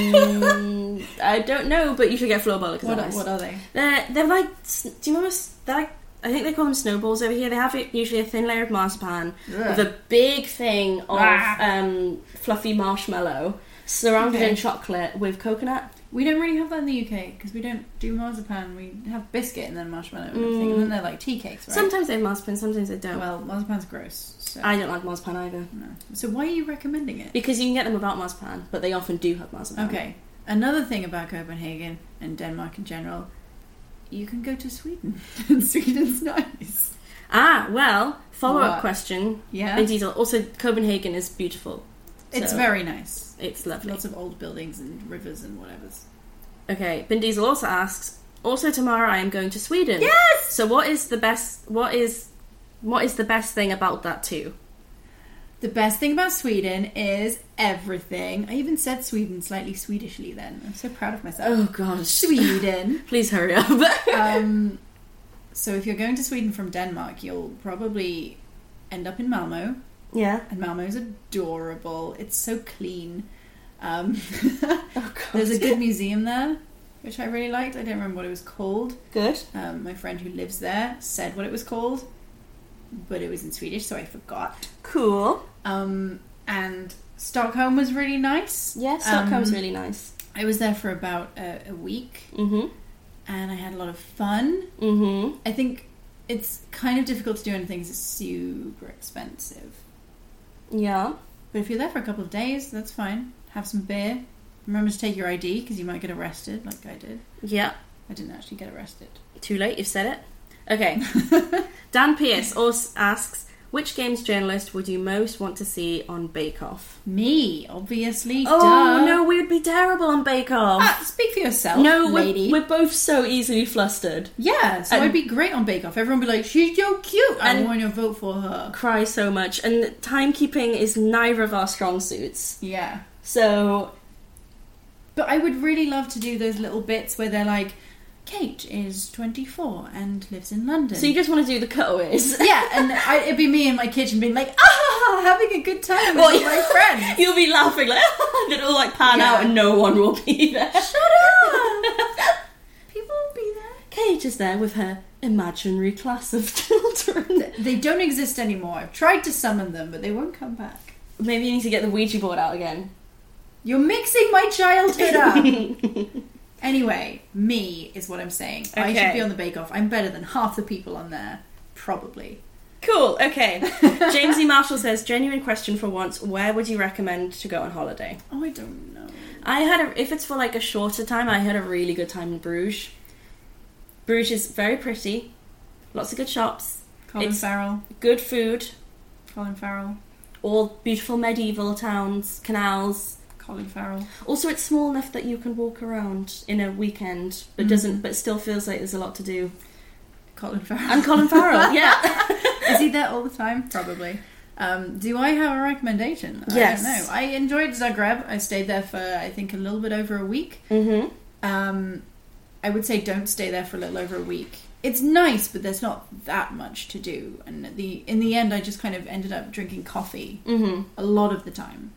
I don't know, but you should get florballer. What are they? They're like. Do you remember? They're like, I think they call them snowballs over here. They have usually a thin layer of marzipan with a big thing of fluffy marshmallow surrounded in chocolate with coconut. We don't really have that in the UK because we don't do marzipan. We have biscuit and then marshmallow and everything, and then they're like tea cakes, right? Sometimes they have marzipan, sometimes they don't. Well, marzipan's gross. So. I don't like marzipan either. No. So why are you recommending it? Because you can get them without marzipan, but they often do have marzipan. Okay. Another thing about Copenhagen and Denmark in general, you can go to Sweden. And Sweden's nice. Well, follow-up question. Yeah. Vin Diesel. Also, Copenhagen is beautiful. It's very nice. It's lovely. Lots of old buildings and rivers and whatever's. Okay, Vin Diesel also asks, also tomorrow I am going to Sweden. Yes! So what is the best thing about that too? The best thing about Sweden is everything. I even said Sweden slightly Swedishly then. I'm so proud of myself. Oh gosh. Sweden. Please hurry up. So if you're going to Sweden from Denmark, you'll probably end up in Malmo. Yeah. And Malmo's adorable. It's so clean. God. There's a good museum there, which I really liked. I don't remember what it was called. Good. My friend who lives there said what it was called, but it was in Swedish, so I forgot. Cool. And Stockholm was really nice. Yeah, Stockholm's really nice. I was there for about a week. Mm-hmm. And I had a lot of fun. Mm-hmm. I think it's kind of difficult to do anything because it's super expensive. Yeah. But if you're there for a couple of days, that's fine. Have some beer. Remember to take your ID because you might get arrested like I did. Yeah. I didn't actually get arrested. Too late, you've said it. Okay. Dan Pierce also asks, which games journalist would you most want to see on Bake Off? Me, obviously. Oh, duh. no, we would be terrible on Bake Off. Speak for yourself, lady. We're both so easily flustered. Yeah, so I'd be great on Bake Off. Everyone would be like, she's so cute. I want to vote for her. Cry so much. And timekeeping is neither of our strong suits. Yeah. So... But I would really love to do those little bits where they're like, Kate is 24 and lives in London. So you just want to do the cutaways? Yeah, and it'd be me in my kitchen being like, having a good time with my friends. You'll be laughing like, and it'll like pan out and no one will be there. Shut up! People will be there. Kate is there with her imaginary class of children. They don't exist anymore. I've tried to summon them, but they won't come back. Maybe you need to get the Ouija board out again. You're mixing my childhood up! Anyway, me is what I'm saying. Okay. I should be on the Bake Off. I'm better than half the people on there. Probably. Cool, okay. James E. Marshall says, genuine question for once, where would you recommend to go on holiday? Oh, I don't know. If it's for like a shorter time, I had a really good time in Bruges. Bruges is very pretty. Lots of good shops. Colin Farrell. Good food. Colin Farrell. All beautiful medieval towns, canals. Colin Farrell. Also, it's small enough that you can walk around in a weekend, but but still feels like there's a lot to do. Colin Farrell. And Colin Farrell, yeah. Is he there all the time? Probably. Do I have a recommendation? Yes. I don't know. I enjoyed Zagreb. I stayed there for, I think, a little bit over a week. Mm-hmm. I would say don't stay there for a little over a week. It's nice, but there's not that much to do. And in the end, I just kind of ended up drinking coffee a lot of the time.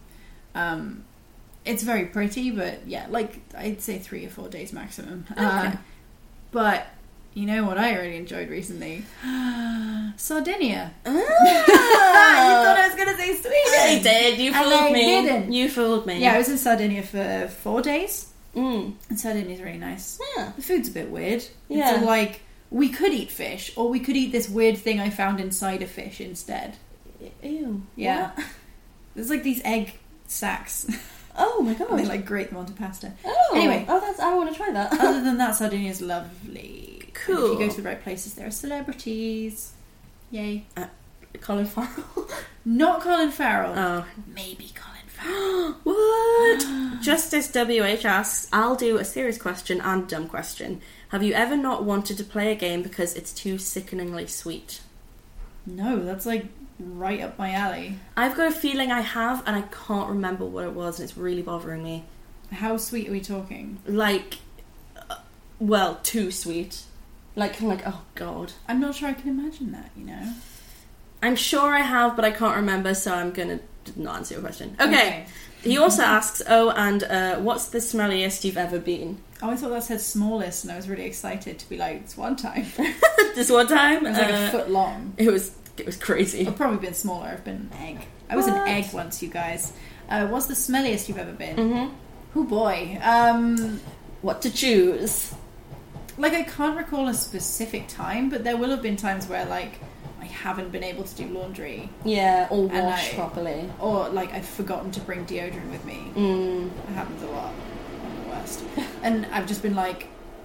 It's very pretty, but yeah, like I'd say 3 or 4 days maximum. Okay. But you know what I really enjoyed recently? Sardinia. You thought I was going to say Sweden. I did. You fooled me. Didn't. You fooled me. Yeah, I was in Sardinia for 4 days. And Sardinia's really nice. Yeah. The food's a bit weird. Yeah. It's like, we could eat fish, or we could eat this weird thing I found inside a fish instead. Ew. Yeah. What? There's like these egg sacs. Oh my god. And they like grate them onto pasta. Oh. Anyway. I want to try that. Other than that, Sardinia's lovely. Cool. And if you go to the right places, there are celebrities. Yay. Colin Farrell? Not Colin Farrell. Oh. Maybe Colin Farrell. What? Justice WH asks, I'll do a serious question and dumb question. Have you ever not wanted to play a game because it's too sickeningly sweet? No, that's like right up my alley. I've got a feeling I have, and I can't remember what it was, and it's really bothering me. How sweet are we talking? Like, well, too sweet. Like, oh god. I'm not sure I can imagine that, you know? I'm sure I have, but I can't remember, so I'm gonna not answer your question. Okay. He also asks, what's the smelliest you've ever been? Oh, I thought that said smallest, and I was really excited to be like, it's one time. Just one time? It was like a foot long. It was crazy. I've probably been smaller. I've been an egg. I was an egg once, you guys. What's the smelliest you've ever been? Mm-hmm. Oh boy. What to choose? Like, I can't recall a specific time, but there will have been times where, like, I haven't been able to do laundry. Yeah, or wash properly. Or, like, I've forgotten to bring deodorant with me. It happens a lot. I'm the worst. And I've just been like,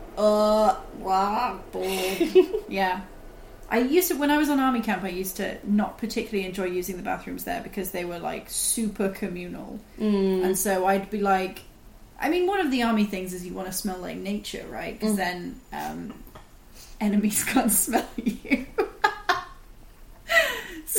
yeah. I used to, when I was on army camp, I used to not particularly enjoy using the bathrooms there because they were, like, super communal. And so I'd be like, I mean, one of the army things is you want to smell like nature, right? Because then enemies can't smell you. So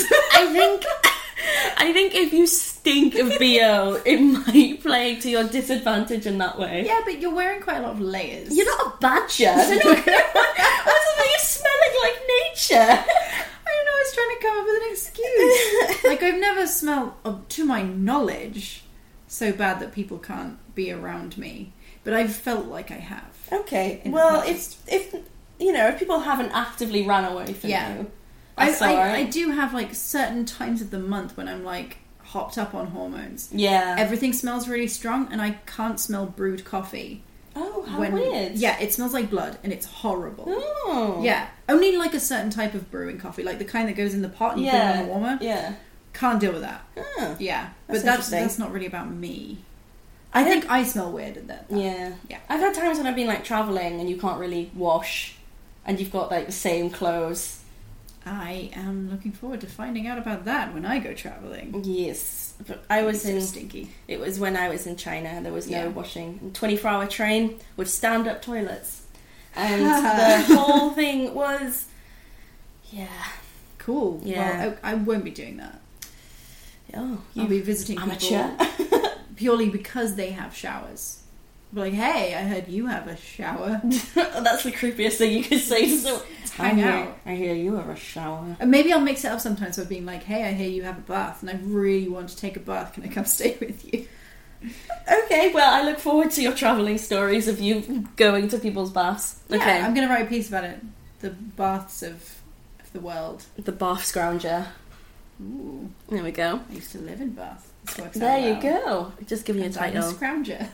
I think if you stink of BO, it might play to your disadvantage in that way. Yeah, but you're wearing quite a lot of layers. You're not a badger. I don't know. What's it that you're smelling like nature? I don't know, I was trying to come up with an excuse. Like, I've never smelled, to my knowledge, so bad that people can't be around me. But I've felt like I have. Okay. Well, if you know, if people haven't actively ran away from you, I do have, like, certain times of the month when I'm, like, hopped up on hormones. Yeah. Everything smells really strong, and I can't smell brewed coffee. Oh, how weird. Yeah, it smells like blood, and it's horrible. Oh. Yeah. Only, like, a certain type of brewing coffee, like the kind that goes in the pot and you put it on the warmer. Yeah. Can't deal with that. Oh. Yeah. But that's not really about me. I think I smell weird at that. Yeah. I've had times when I've been, like, travelling and you can't really wash, and you've got, like, the same clothes. I am looking forward to finding out about that when I go travelling. Yes. But I was stinky. It was when I was in China and there was no washing. 24-hour train with stand-up toilets. And the whole thing was... Yeah. Cool. Yeah. Well, I won't be doing that. Oh, I'll be visiting amateur. people purely because they have showers. Be like, hey, I heard you have a shower. That's the creepiest thing you could say to someone. Hang out. I hear you have a shower. And maybe I'll mix it up sometimes by being like, hey, I hear you have a bath and I really want to take a bath. Can I come stay with you? Okay, well, I look forward to your travelling stories of you going to people's baths. Okay. Yeah, I'm going to write a piece about it. The baths of the world. The bath scrounger. Ooh. There we go. I used to live in Bath. There you go. Just giving you a title. Scrounger.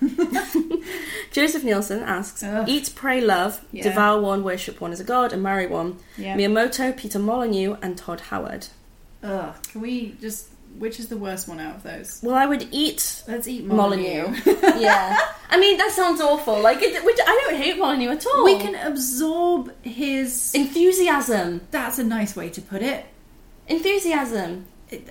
Joseph Nielsen asks, Eat, pray, love, devour one, worship one as a god, and marry one. Yeah. Miyamoto, Peter Molyneux, and Todd Howard. Ugh. Can we just... Which is the worst one out of those? Well, I would eat... Let's eat Molyneux. Yeah. I mean, that sounds awful. Like, I don't hate Molyneux at all. We can absorb his... enthusiasm. That's a nice way to put it. Enthusiasm.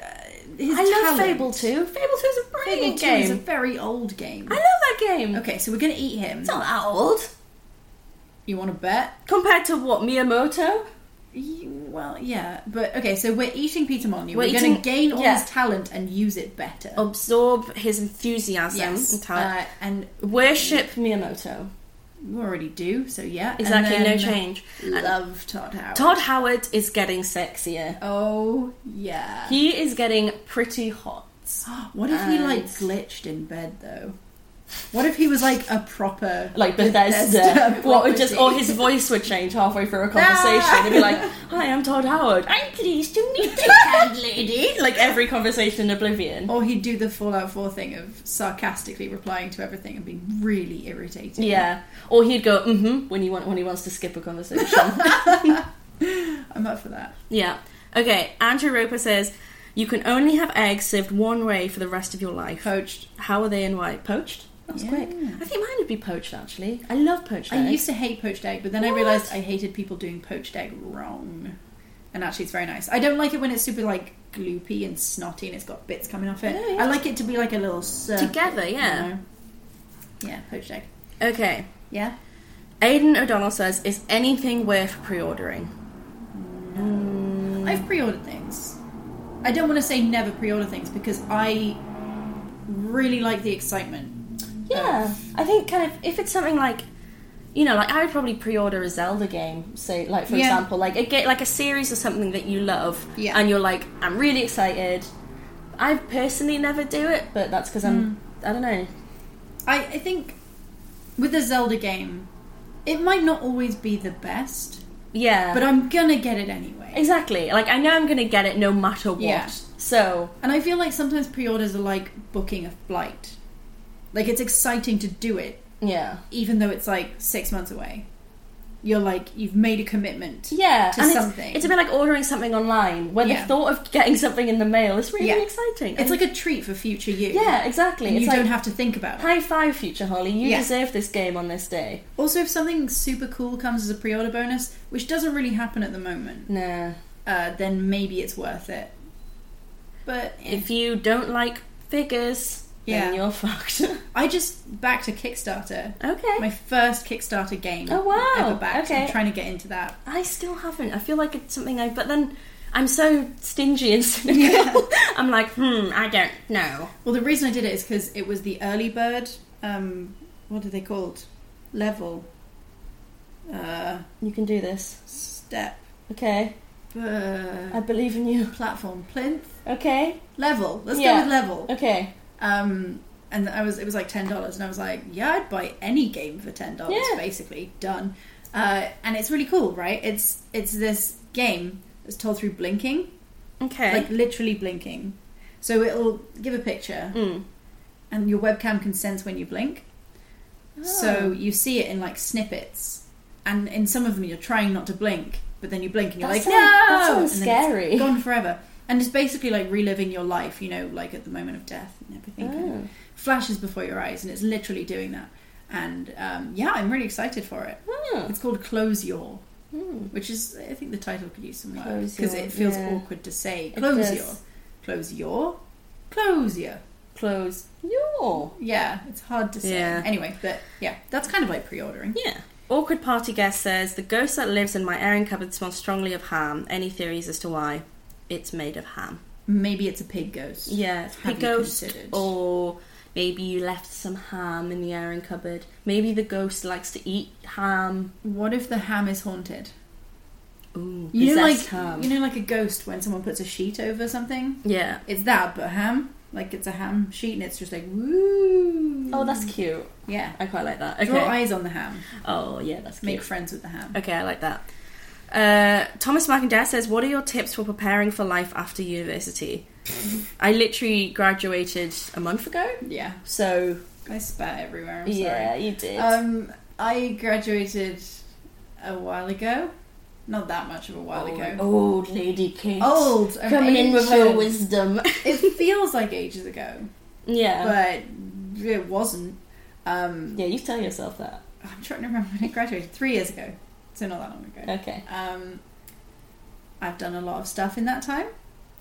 I love Fable 2. Fable 2 is a brilliant game. It's a very old game. I love that game. Okay, so we're going to eat him. It's not that old. You want to bet? Compared to what, Miyamoto? Well, yeah. But, okay, so we're eating Peter Molyneux. We're going to gain all his talent and use it better. Absorb his enthusiasm and talent. And worship Miyamoto. We already do, so yeah. Exactly, no change. Love Todd Howard. Todd Howard is getting sexier. Oh, yeah. He is getting pretty hot. What if he, like, glitched in bed, though? What if he was, like, a proper... Like Bethesda. What would just... Or his voice would change halfway through a conversation. He'd be like, hi, I'm Todd Howard. I'm pleased to meet you, kind lady. Like every conversation in Oblivion. Or he'd do the Fallout 4 thing of sarcastically replying to everything and being really irritating. Yeah. Or he'd go, when he wants to skip a conversation. I'm up for that. Yeah. Okay, Andrew Roper says, you can only have eggs served one way for the rest of your life. Poached. How are they and why? Poached? That was quick. I think mine would be poached, actually. I love poached egg. I used to hate poached egg, but then I realised I hated people doing poached egg wrong. And actually it's very nice. I don't like it when it's super, like, gloopy and snotty and it's got bits coming off it. I like it to be like a little circle. Together, yeah. You know? Yeah, poached egg. Okay. Yeah? Aidan O'Donnell says, is anything worth pre-ordering? No. I've pre-ordered things. I don't want to say never pre-order things because I really like the excitement. Yeah, I think kind of if it's something like, you know, like I would probably pre-order a Zelda game, say, like for example, like a series or something that you love, and you're like, I'm really excited. I personally never do it, but that's because I don't know. I think with a Zelda game, it might not always be the best. Yeah. But I'm gonna get it anyway. Exactly. Like, I know I'm gonna get it no matter what. Yeah. So... And I feel like sometimes pre-orders are like booking a flight. Like, it's exciting to do it. Yeah. Even though it's like 6 months away. You're like, you've made a commitment to something. It's a bit like ordering something online, where the thought of getting something in the mail is really exciting. It's like a treat for future you. Yeah, exactly. And it's you like, don't have to think about it. High five, future Holly. You deserve this game on this day. Also, if something super cool comes as a pre-order bonus, which doesn't really happen at the moment, then maybe it's worth it. But if you don't like figures... then you're fucked. I just backed a Kickstarter. Okay. My first Kickstarter game ever backed. I'm trying to get into that. I still haven't. I feel like it's something but then I'm so stingy and cynical. I'm like, I don't know. Well, the reason I did it is because it was the early bird, what are they called? Level. You can do this. Step. Okay. I believe in you. Platform. Plinth. Okay. Level. Let's go with level. Okay. And it was like $10, and I was like, I'd buy any game for $10, basically. Done. And it's really cool, right? It's this game that's told through blinking. Okay. Like, literally blinking. So it'll give a picture, and your webcam can sense when you blink. Oh. So you see it in, like, snippets. And in some of them, you're trying not to blink, but then you blink, and you're no! That sounds scary. It's gone forever. And it's basically like reliving your life, you know, like at the moment of death and everything kind of flashes before your eyes, and it's literally doing that. And I'm really excited for it. It's called Close Your, which is, I think the title could use some work because it feels awkward to say. Close your. Yeah, it's hard to say. Yeah. Anyway, but that's kind of like pre-ordering. Yeah. Awkward Party Guest says, the ghost that lives in my airing cupboard smells strongly of ham. Any theories as to why? It's made of ham. Maybe it's a pig ghost. Yeah, it's a pig ghost. Or maybe you left some ham in the airing cupboard. Maybe the ghost likes to eat ham. What if the ham is haunted? Ooh, you know, like a ghost when someone puts a sheet over something? Yeah. It's that, but ham. Like, it's a ham sheet and it's just like, woo. Oh, that's cute. Yeah. I quite like that. Okay. Draw eyes on the ham. Oh, yeah, that's cute. Make friends with the ham. Okay, I like that. Thomas McIntyre says, what are your tips for preparing for life after university? I literally graduated a month ago. Yeah. So... I spat everywhere, I'm sorry. Yeah, you did. I graduated a while ago. Not that much of a while ago. Old Lady Kate. Old. Coming in with her wisdom. It feels like ages ago. Yeah. But it wasn't. Yeah, you tell yourself that. I'm trying to remember when I graduated. 3 years ago. So not that long ago. Okay. I've done a lot of stuff in that time.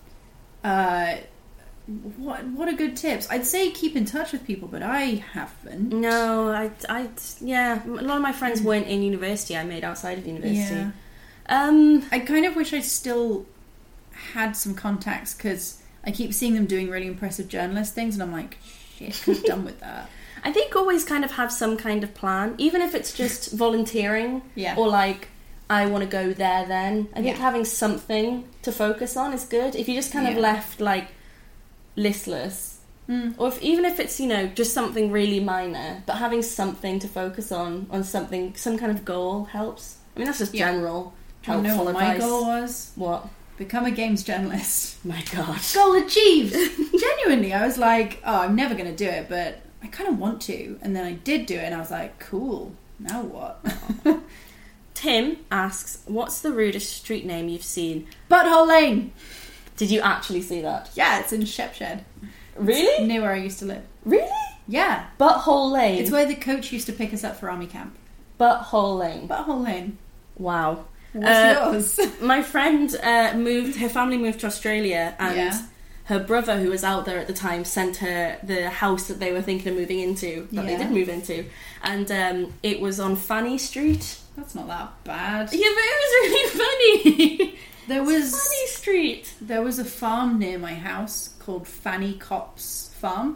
What are good tips? I'd say keep in touch with people, but I haven't. No, a lot of my friends weren't in university. I made outside of university. Yeah. I kind of wish I still had some contacts, because I keep seeing them doing really impressive journalist things, and I'm like, shit, I'm done with that. I think always kind of have some kind of plan, even if it's just volunteering, or like, I want to go there then. I think having something to focus on is good. If you just kind of left, like, listless, or even if it's, you know, just something really minor, but having something to focus on something, some kind of goal helps. I mean, that's just general helpful advice. You know what my goal was? What? Become a games journalist. My God. Goal achieved! Genuinely, I was like, oh, I'm never going to do it, but I kind of want to. And then I did do it, and I was like, cool, now what? Tim asks, what's the rudest street name you've seen? Butthole Lane! Did you actually see that? Yeah, it's in Shepshed. Really? It's near where I used to live. Really? Yeah. Butthole Lane? It's where the coach used to pick us up for army camp. Butthole Lane. Butthole Lane. Wow. What's yours? My friend her family moved to Australia, and her brother, who was out there at the time, sent her the house that they were thinking of moving into, that they did move into, and it was on Fanny Street. That's not that bad. Yeah, but it was really funny. There was Fanny Street. There was a farm near my house called Fanny Copse Farm,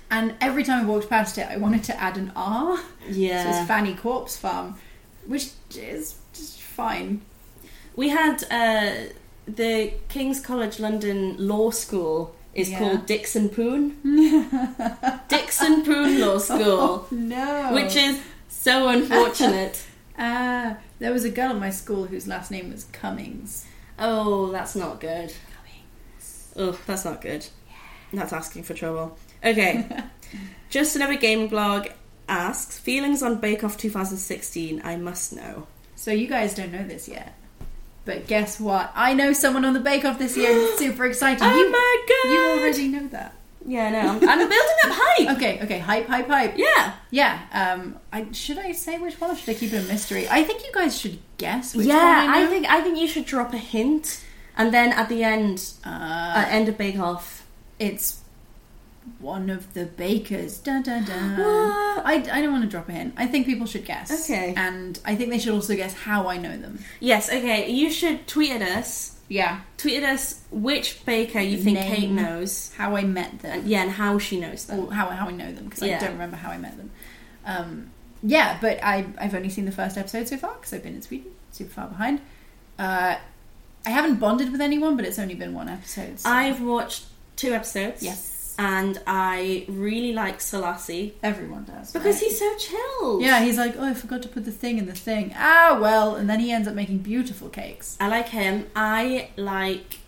And every time I walked past it, I wanted to add an R. Yeah. So it's Fanny Corpse Farm, which is just fine. We had the King's College London Law School is called Dixon Poon. Dixon Poon Law School. Oh, no. Which is so unfortunate. There was a girl at my school whose last name was Cummings. Oh, that's not good. Cummings. Oh, that's not good. Yeah. That's asking for trouble. Okay. Just Another Gaming Blog asks, feelings on Bake Off 2016, I must know. So you guys don't know this yet. But guess what? I know someone on the Bake Off this year and it's super exciting. Oh my god! You already know that. Yeah, no. I'm building up hype. Okay. Hype. Yeah. Yeah. Should I say which one or should I keep it a mystery? I think you guys should guess which one I think you should drop a hint and then at the end, end of Bake Off. It's one of the bakers. Dun, dun, dun. I don't want to drop a hint. I think people should guess. Okay. And I think they should also guess how I know them. Yes, okay. You should tweet at us. Yeah. Tweet at us which baker you think Kate knows. How I met them. And how she knows them. Or how I know them, because I don't remember how I met them. But I've only seen the first episode so far, because I've been in Sweden, super far behind. I haven't bonded with anyone, but it's only been one episode. So. I've watched 2 episodes. Yes. And I really like Selassie. Everyone does. Because he's so chilled. Yeah, he's like, oh, I forgot to put the thing in the thing. Ah, well. And then he ends up making beautiful cakes. I like him. I like...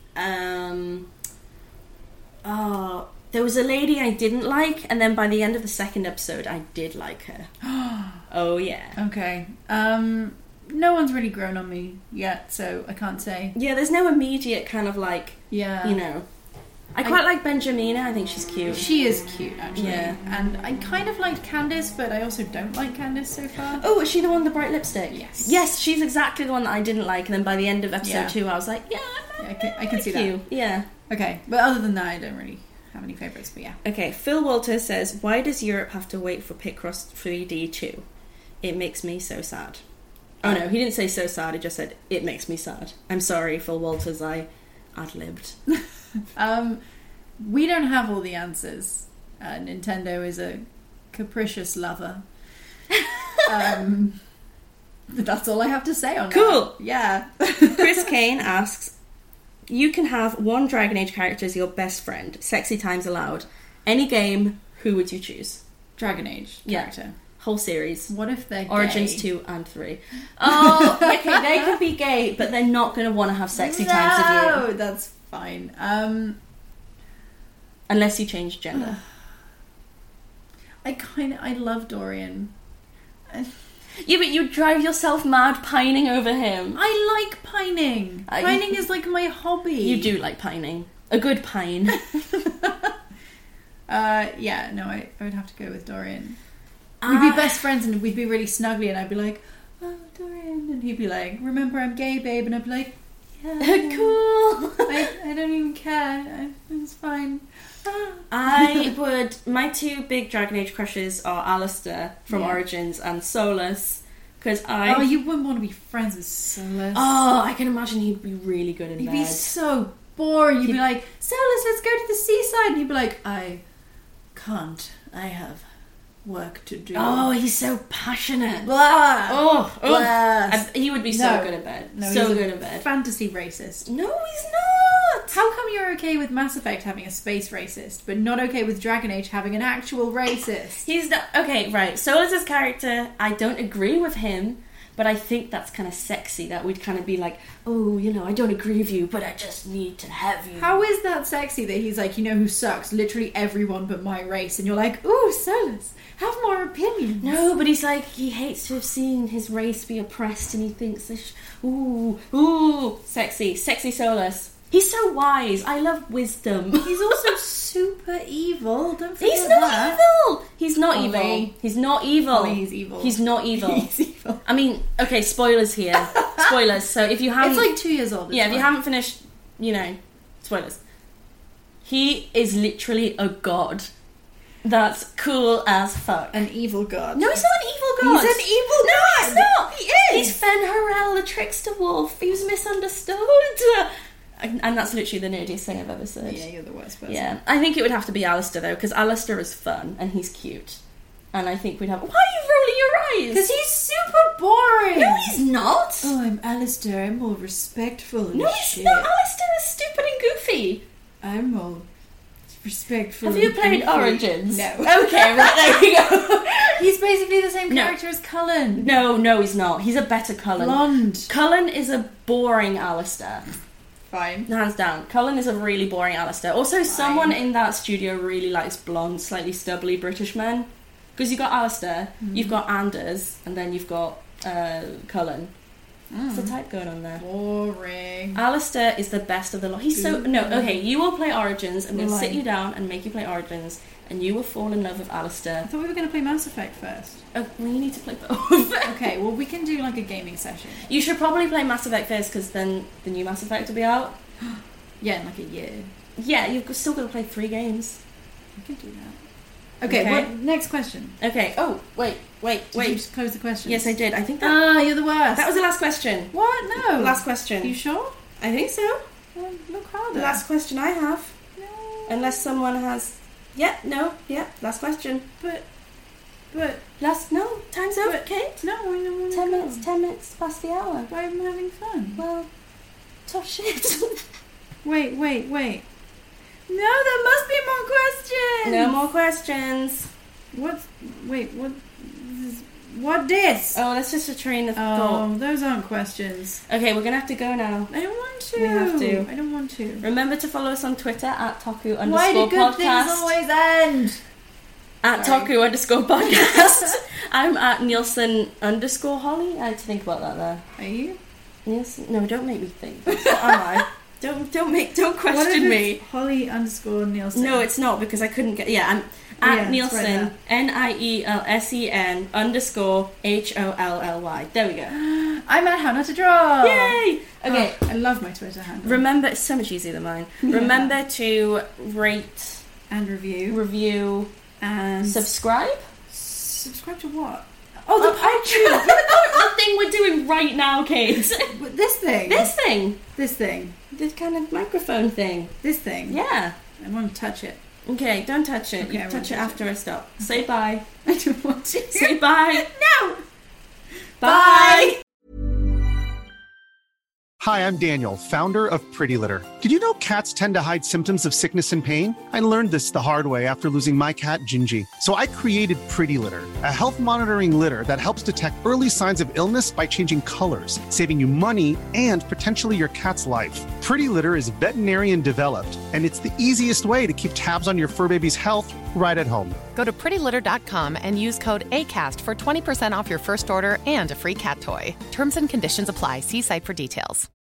there was a lady I didn't like, and then by the end of the second episode, I did like her. Oh, yeah. Okay. No one's really grown on me yet, so I can't say. Yeah, there's no immediate kind of like... Yeah. You know... I quite like Benjamina. I think she's cute. She is cute, actually. Yeah. And I kind of liked Candice, but I also don't like Candice so far. Oh, is she the one with the bright lipstick? Yes. Yes, she's exactly the one that I didn't like. And then by the end of episode 2, I was like, I can see that. Yeah. Okay, but other than that, I don't really have any favourites, but yeah. Okay, Phil Walter says, why does Europe have to wait for Picross 3D 2? It makes me so sad. Oh no, he didn't say so sad, he just said, it makes me sad. I'm sorry, Phil Walters, I ad-libbed. We don't have all the answers. Nintendo is a capricious lover. That's all I have to say on Cool. that. Yeah. Chris Kane asks, you can have one Dragon Age character as your best friend. Sexy times allowed. Any game, who would you choose? Dragon Age character. Yeah. Whole series. What if they're Origins gay? 2 and 3. Oh, okay, they could be gay, but they're not going to want to have sexy times with you. No, that's fine. Unless you change gender. I love Dorian. Yeah, but you drive yourself mad pining over him. I like pining. Pining is like my hobby. You do like pining. A good pine. I would have to go with Dorian. We'd be best friends and we'd be really snuggly and I'd be like, oh, Dorian. And he'd be like, remember I'm gay, babe. And I'd be like, yeah. Cool. I don't even care. It's fine. My 2 big Dragon Age crushes are Alistair from Origins and Solus. Oh, you wouldn't want to be friends with Solus. Oh, I can imagine he'd be really good in bed. He'd be so boring. You'd be like, Solus, let's go to the seaside. And he'd be like, I can't. I have work to do. Oh, he's so passionate. Blah. Blah. He would be so good in bed. No, so good in bed. Fantasy racist. No, he's not. How come you're okay with Mass Effect having a space racist, but not okay with Dragon Age having an actual racist? He's not... Okay, right. Solus's character, I don't agree with him, but I think that's kind of sexy, that we'd kind of be like, oh, I don't agree with you, but I just need to have you. How is that sexy that he's like, who sucks? Literally everyone but my race. And you're like, ooh, Solus, have more opinions. No, but he's like, he hates to have seen his race be oppressed, and he thinks this, ooh, sexy Solus. He's so wise. I love wisdom. He's also super evil. Don't forget He's not that. evil. He's not evil. He's not evil. He's not evil. He's evil. I mean, okay, spoilers here. Spoilers. So if you haven't... It's like 2 years old. Yeah, if you haven't finished, spoilers. He is literally a god. That's cool as fuck. An evil god. No, he's not an evil god. He's an evil god. No, he's not. He is. He's Fen Harel, the trickster wolf. He was misunderstood. And that's literally the nerdiest thing I've ever said. Yeah, you're the worst person. Yeah, I think it would have to be Alistair though, because Alistair is fun and he's cute. And I think we'd have... Why are you rolling your eyes? Because he's super boring. No, he's not. Oh, I'm Alistair. I'm all respectful and no, shit. No, Alistair is stupid and goofy. I'm all respectful. Have you played goofy. Origins? No. Okay, right, there you go. He's basically the same character as Cullen. No, he's not. He's a better Cullen. Blonde. Cullen is a boring Alistair. Fine. Hands down. Cullen is a really boring Alistair. Also, someone in that studio really likes blonde, slightly stubbly British men. Because you've got Alistair, you've got Anders, and then you've got Cullen. What's the type going on there? Boring. Alistair is the best of the lot. He's so... No, okay, you will play Origins. I'm going to sit you down and make you play Origins, and you will fall in love with Alistair. I thought we were going to play Mass Effect first. Oh, well, you need to play both. Okay, well, we can do like a gaming session. You should probably play Mass Effect first, because then the new Mass Effect will be out. Yeah, in like a year. Yeah, you've still got to play 3 games. We can do that. Okay, what next question? Okay. Oh, wait. Did you just close the question? Yes, I did. I think that... you're the worst. That was the last question. What? No. Last question. You sure? I think so. Well, look harder. The last question I have. No. Unless someone has... last question. But... No, time's over, Kate. No, I don't want to 10 minutes, 10 minutes past the hour. But I'm having fun. Well, tough shit. Wait. No, there must be more questions. No more questions. What this? Oh, that's just a train of Oh, thought. those aren't questions. Okay, we're going to have to go now. I don't want to. We have to. I don't want to. Remember to follow us on Twitter at Toku_podcast. Why do good things always end? At Toku_podcast. I'm at Nielsen_Holly. I had to think about that there. Are you? Nielsen? No, don't make me think. What am I? Don't question me. Holly_Nielsen. No, it's not, because I couldn't get... Yeah, I'm at Nielsen, Nielsen _HOLLY. There we go. I'm at How Not to Draw. Yay! Okay. Oh, I love my Twitter handle. Remember, it's so much easier than mine. Yeah. Remember to rate... And review. And... Subscribe? Subscribe to what? Oh, the Patreon! The thing we're doing right now, Kate. This thing? This thing. This kind of microphone thing. This thing? Yeah. I want to touch it. Okay, don't touch it. Okay, you touch it after I stop. Say bye. I don't want to. Say bye. No! Bye! Hi, I'm Daniel, founder of Pretty Litter. Did you know cats tend to hide symptoms of sickness and pain? I learned this the hard way after losing my cat, Gingy. So I created Pretty Litter, a health monitoring litter that helps detect early signs of illness by changing colors, saving you money and potentially your cat's life. Pretty Litter is veterinarian developed, and it's the easiest way to keep tabs on your fur baby's health right at home. Go to prettylitter.com and use code ACAST for 20% off your first order and a free cat toy. Terms and conditions apply. See site for details.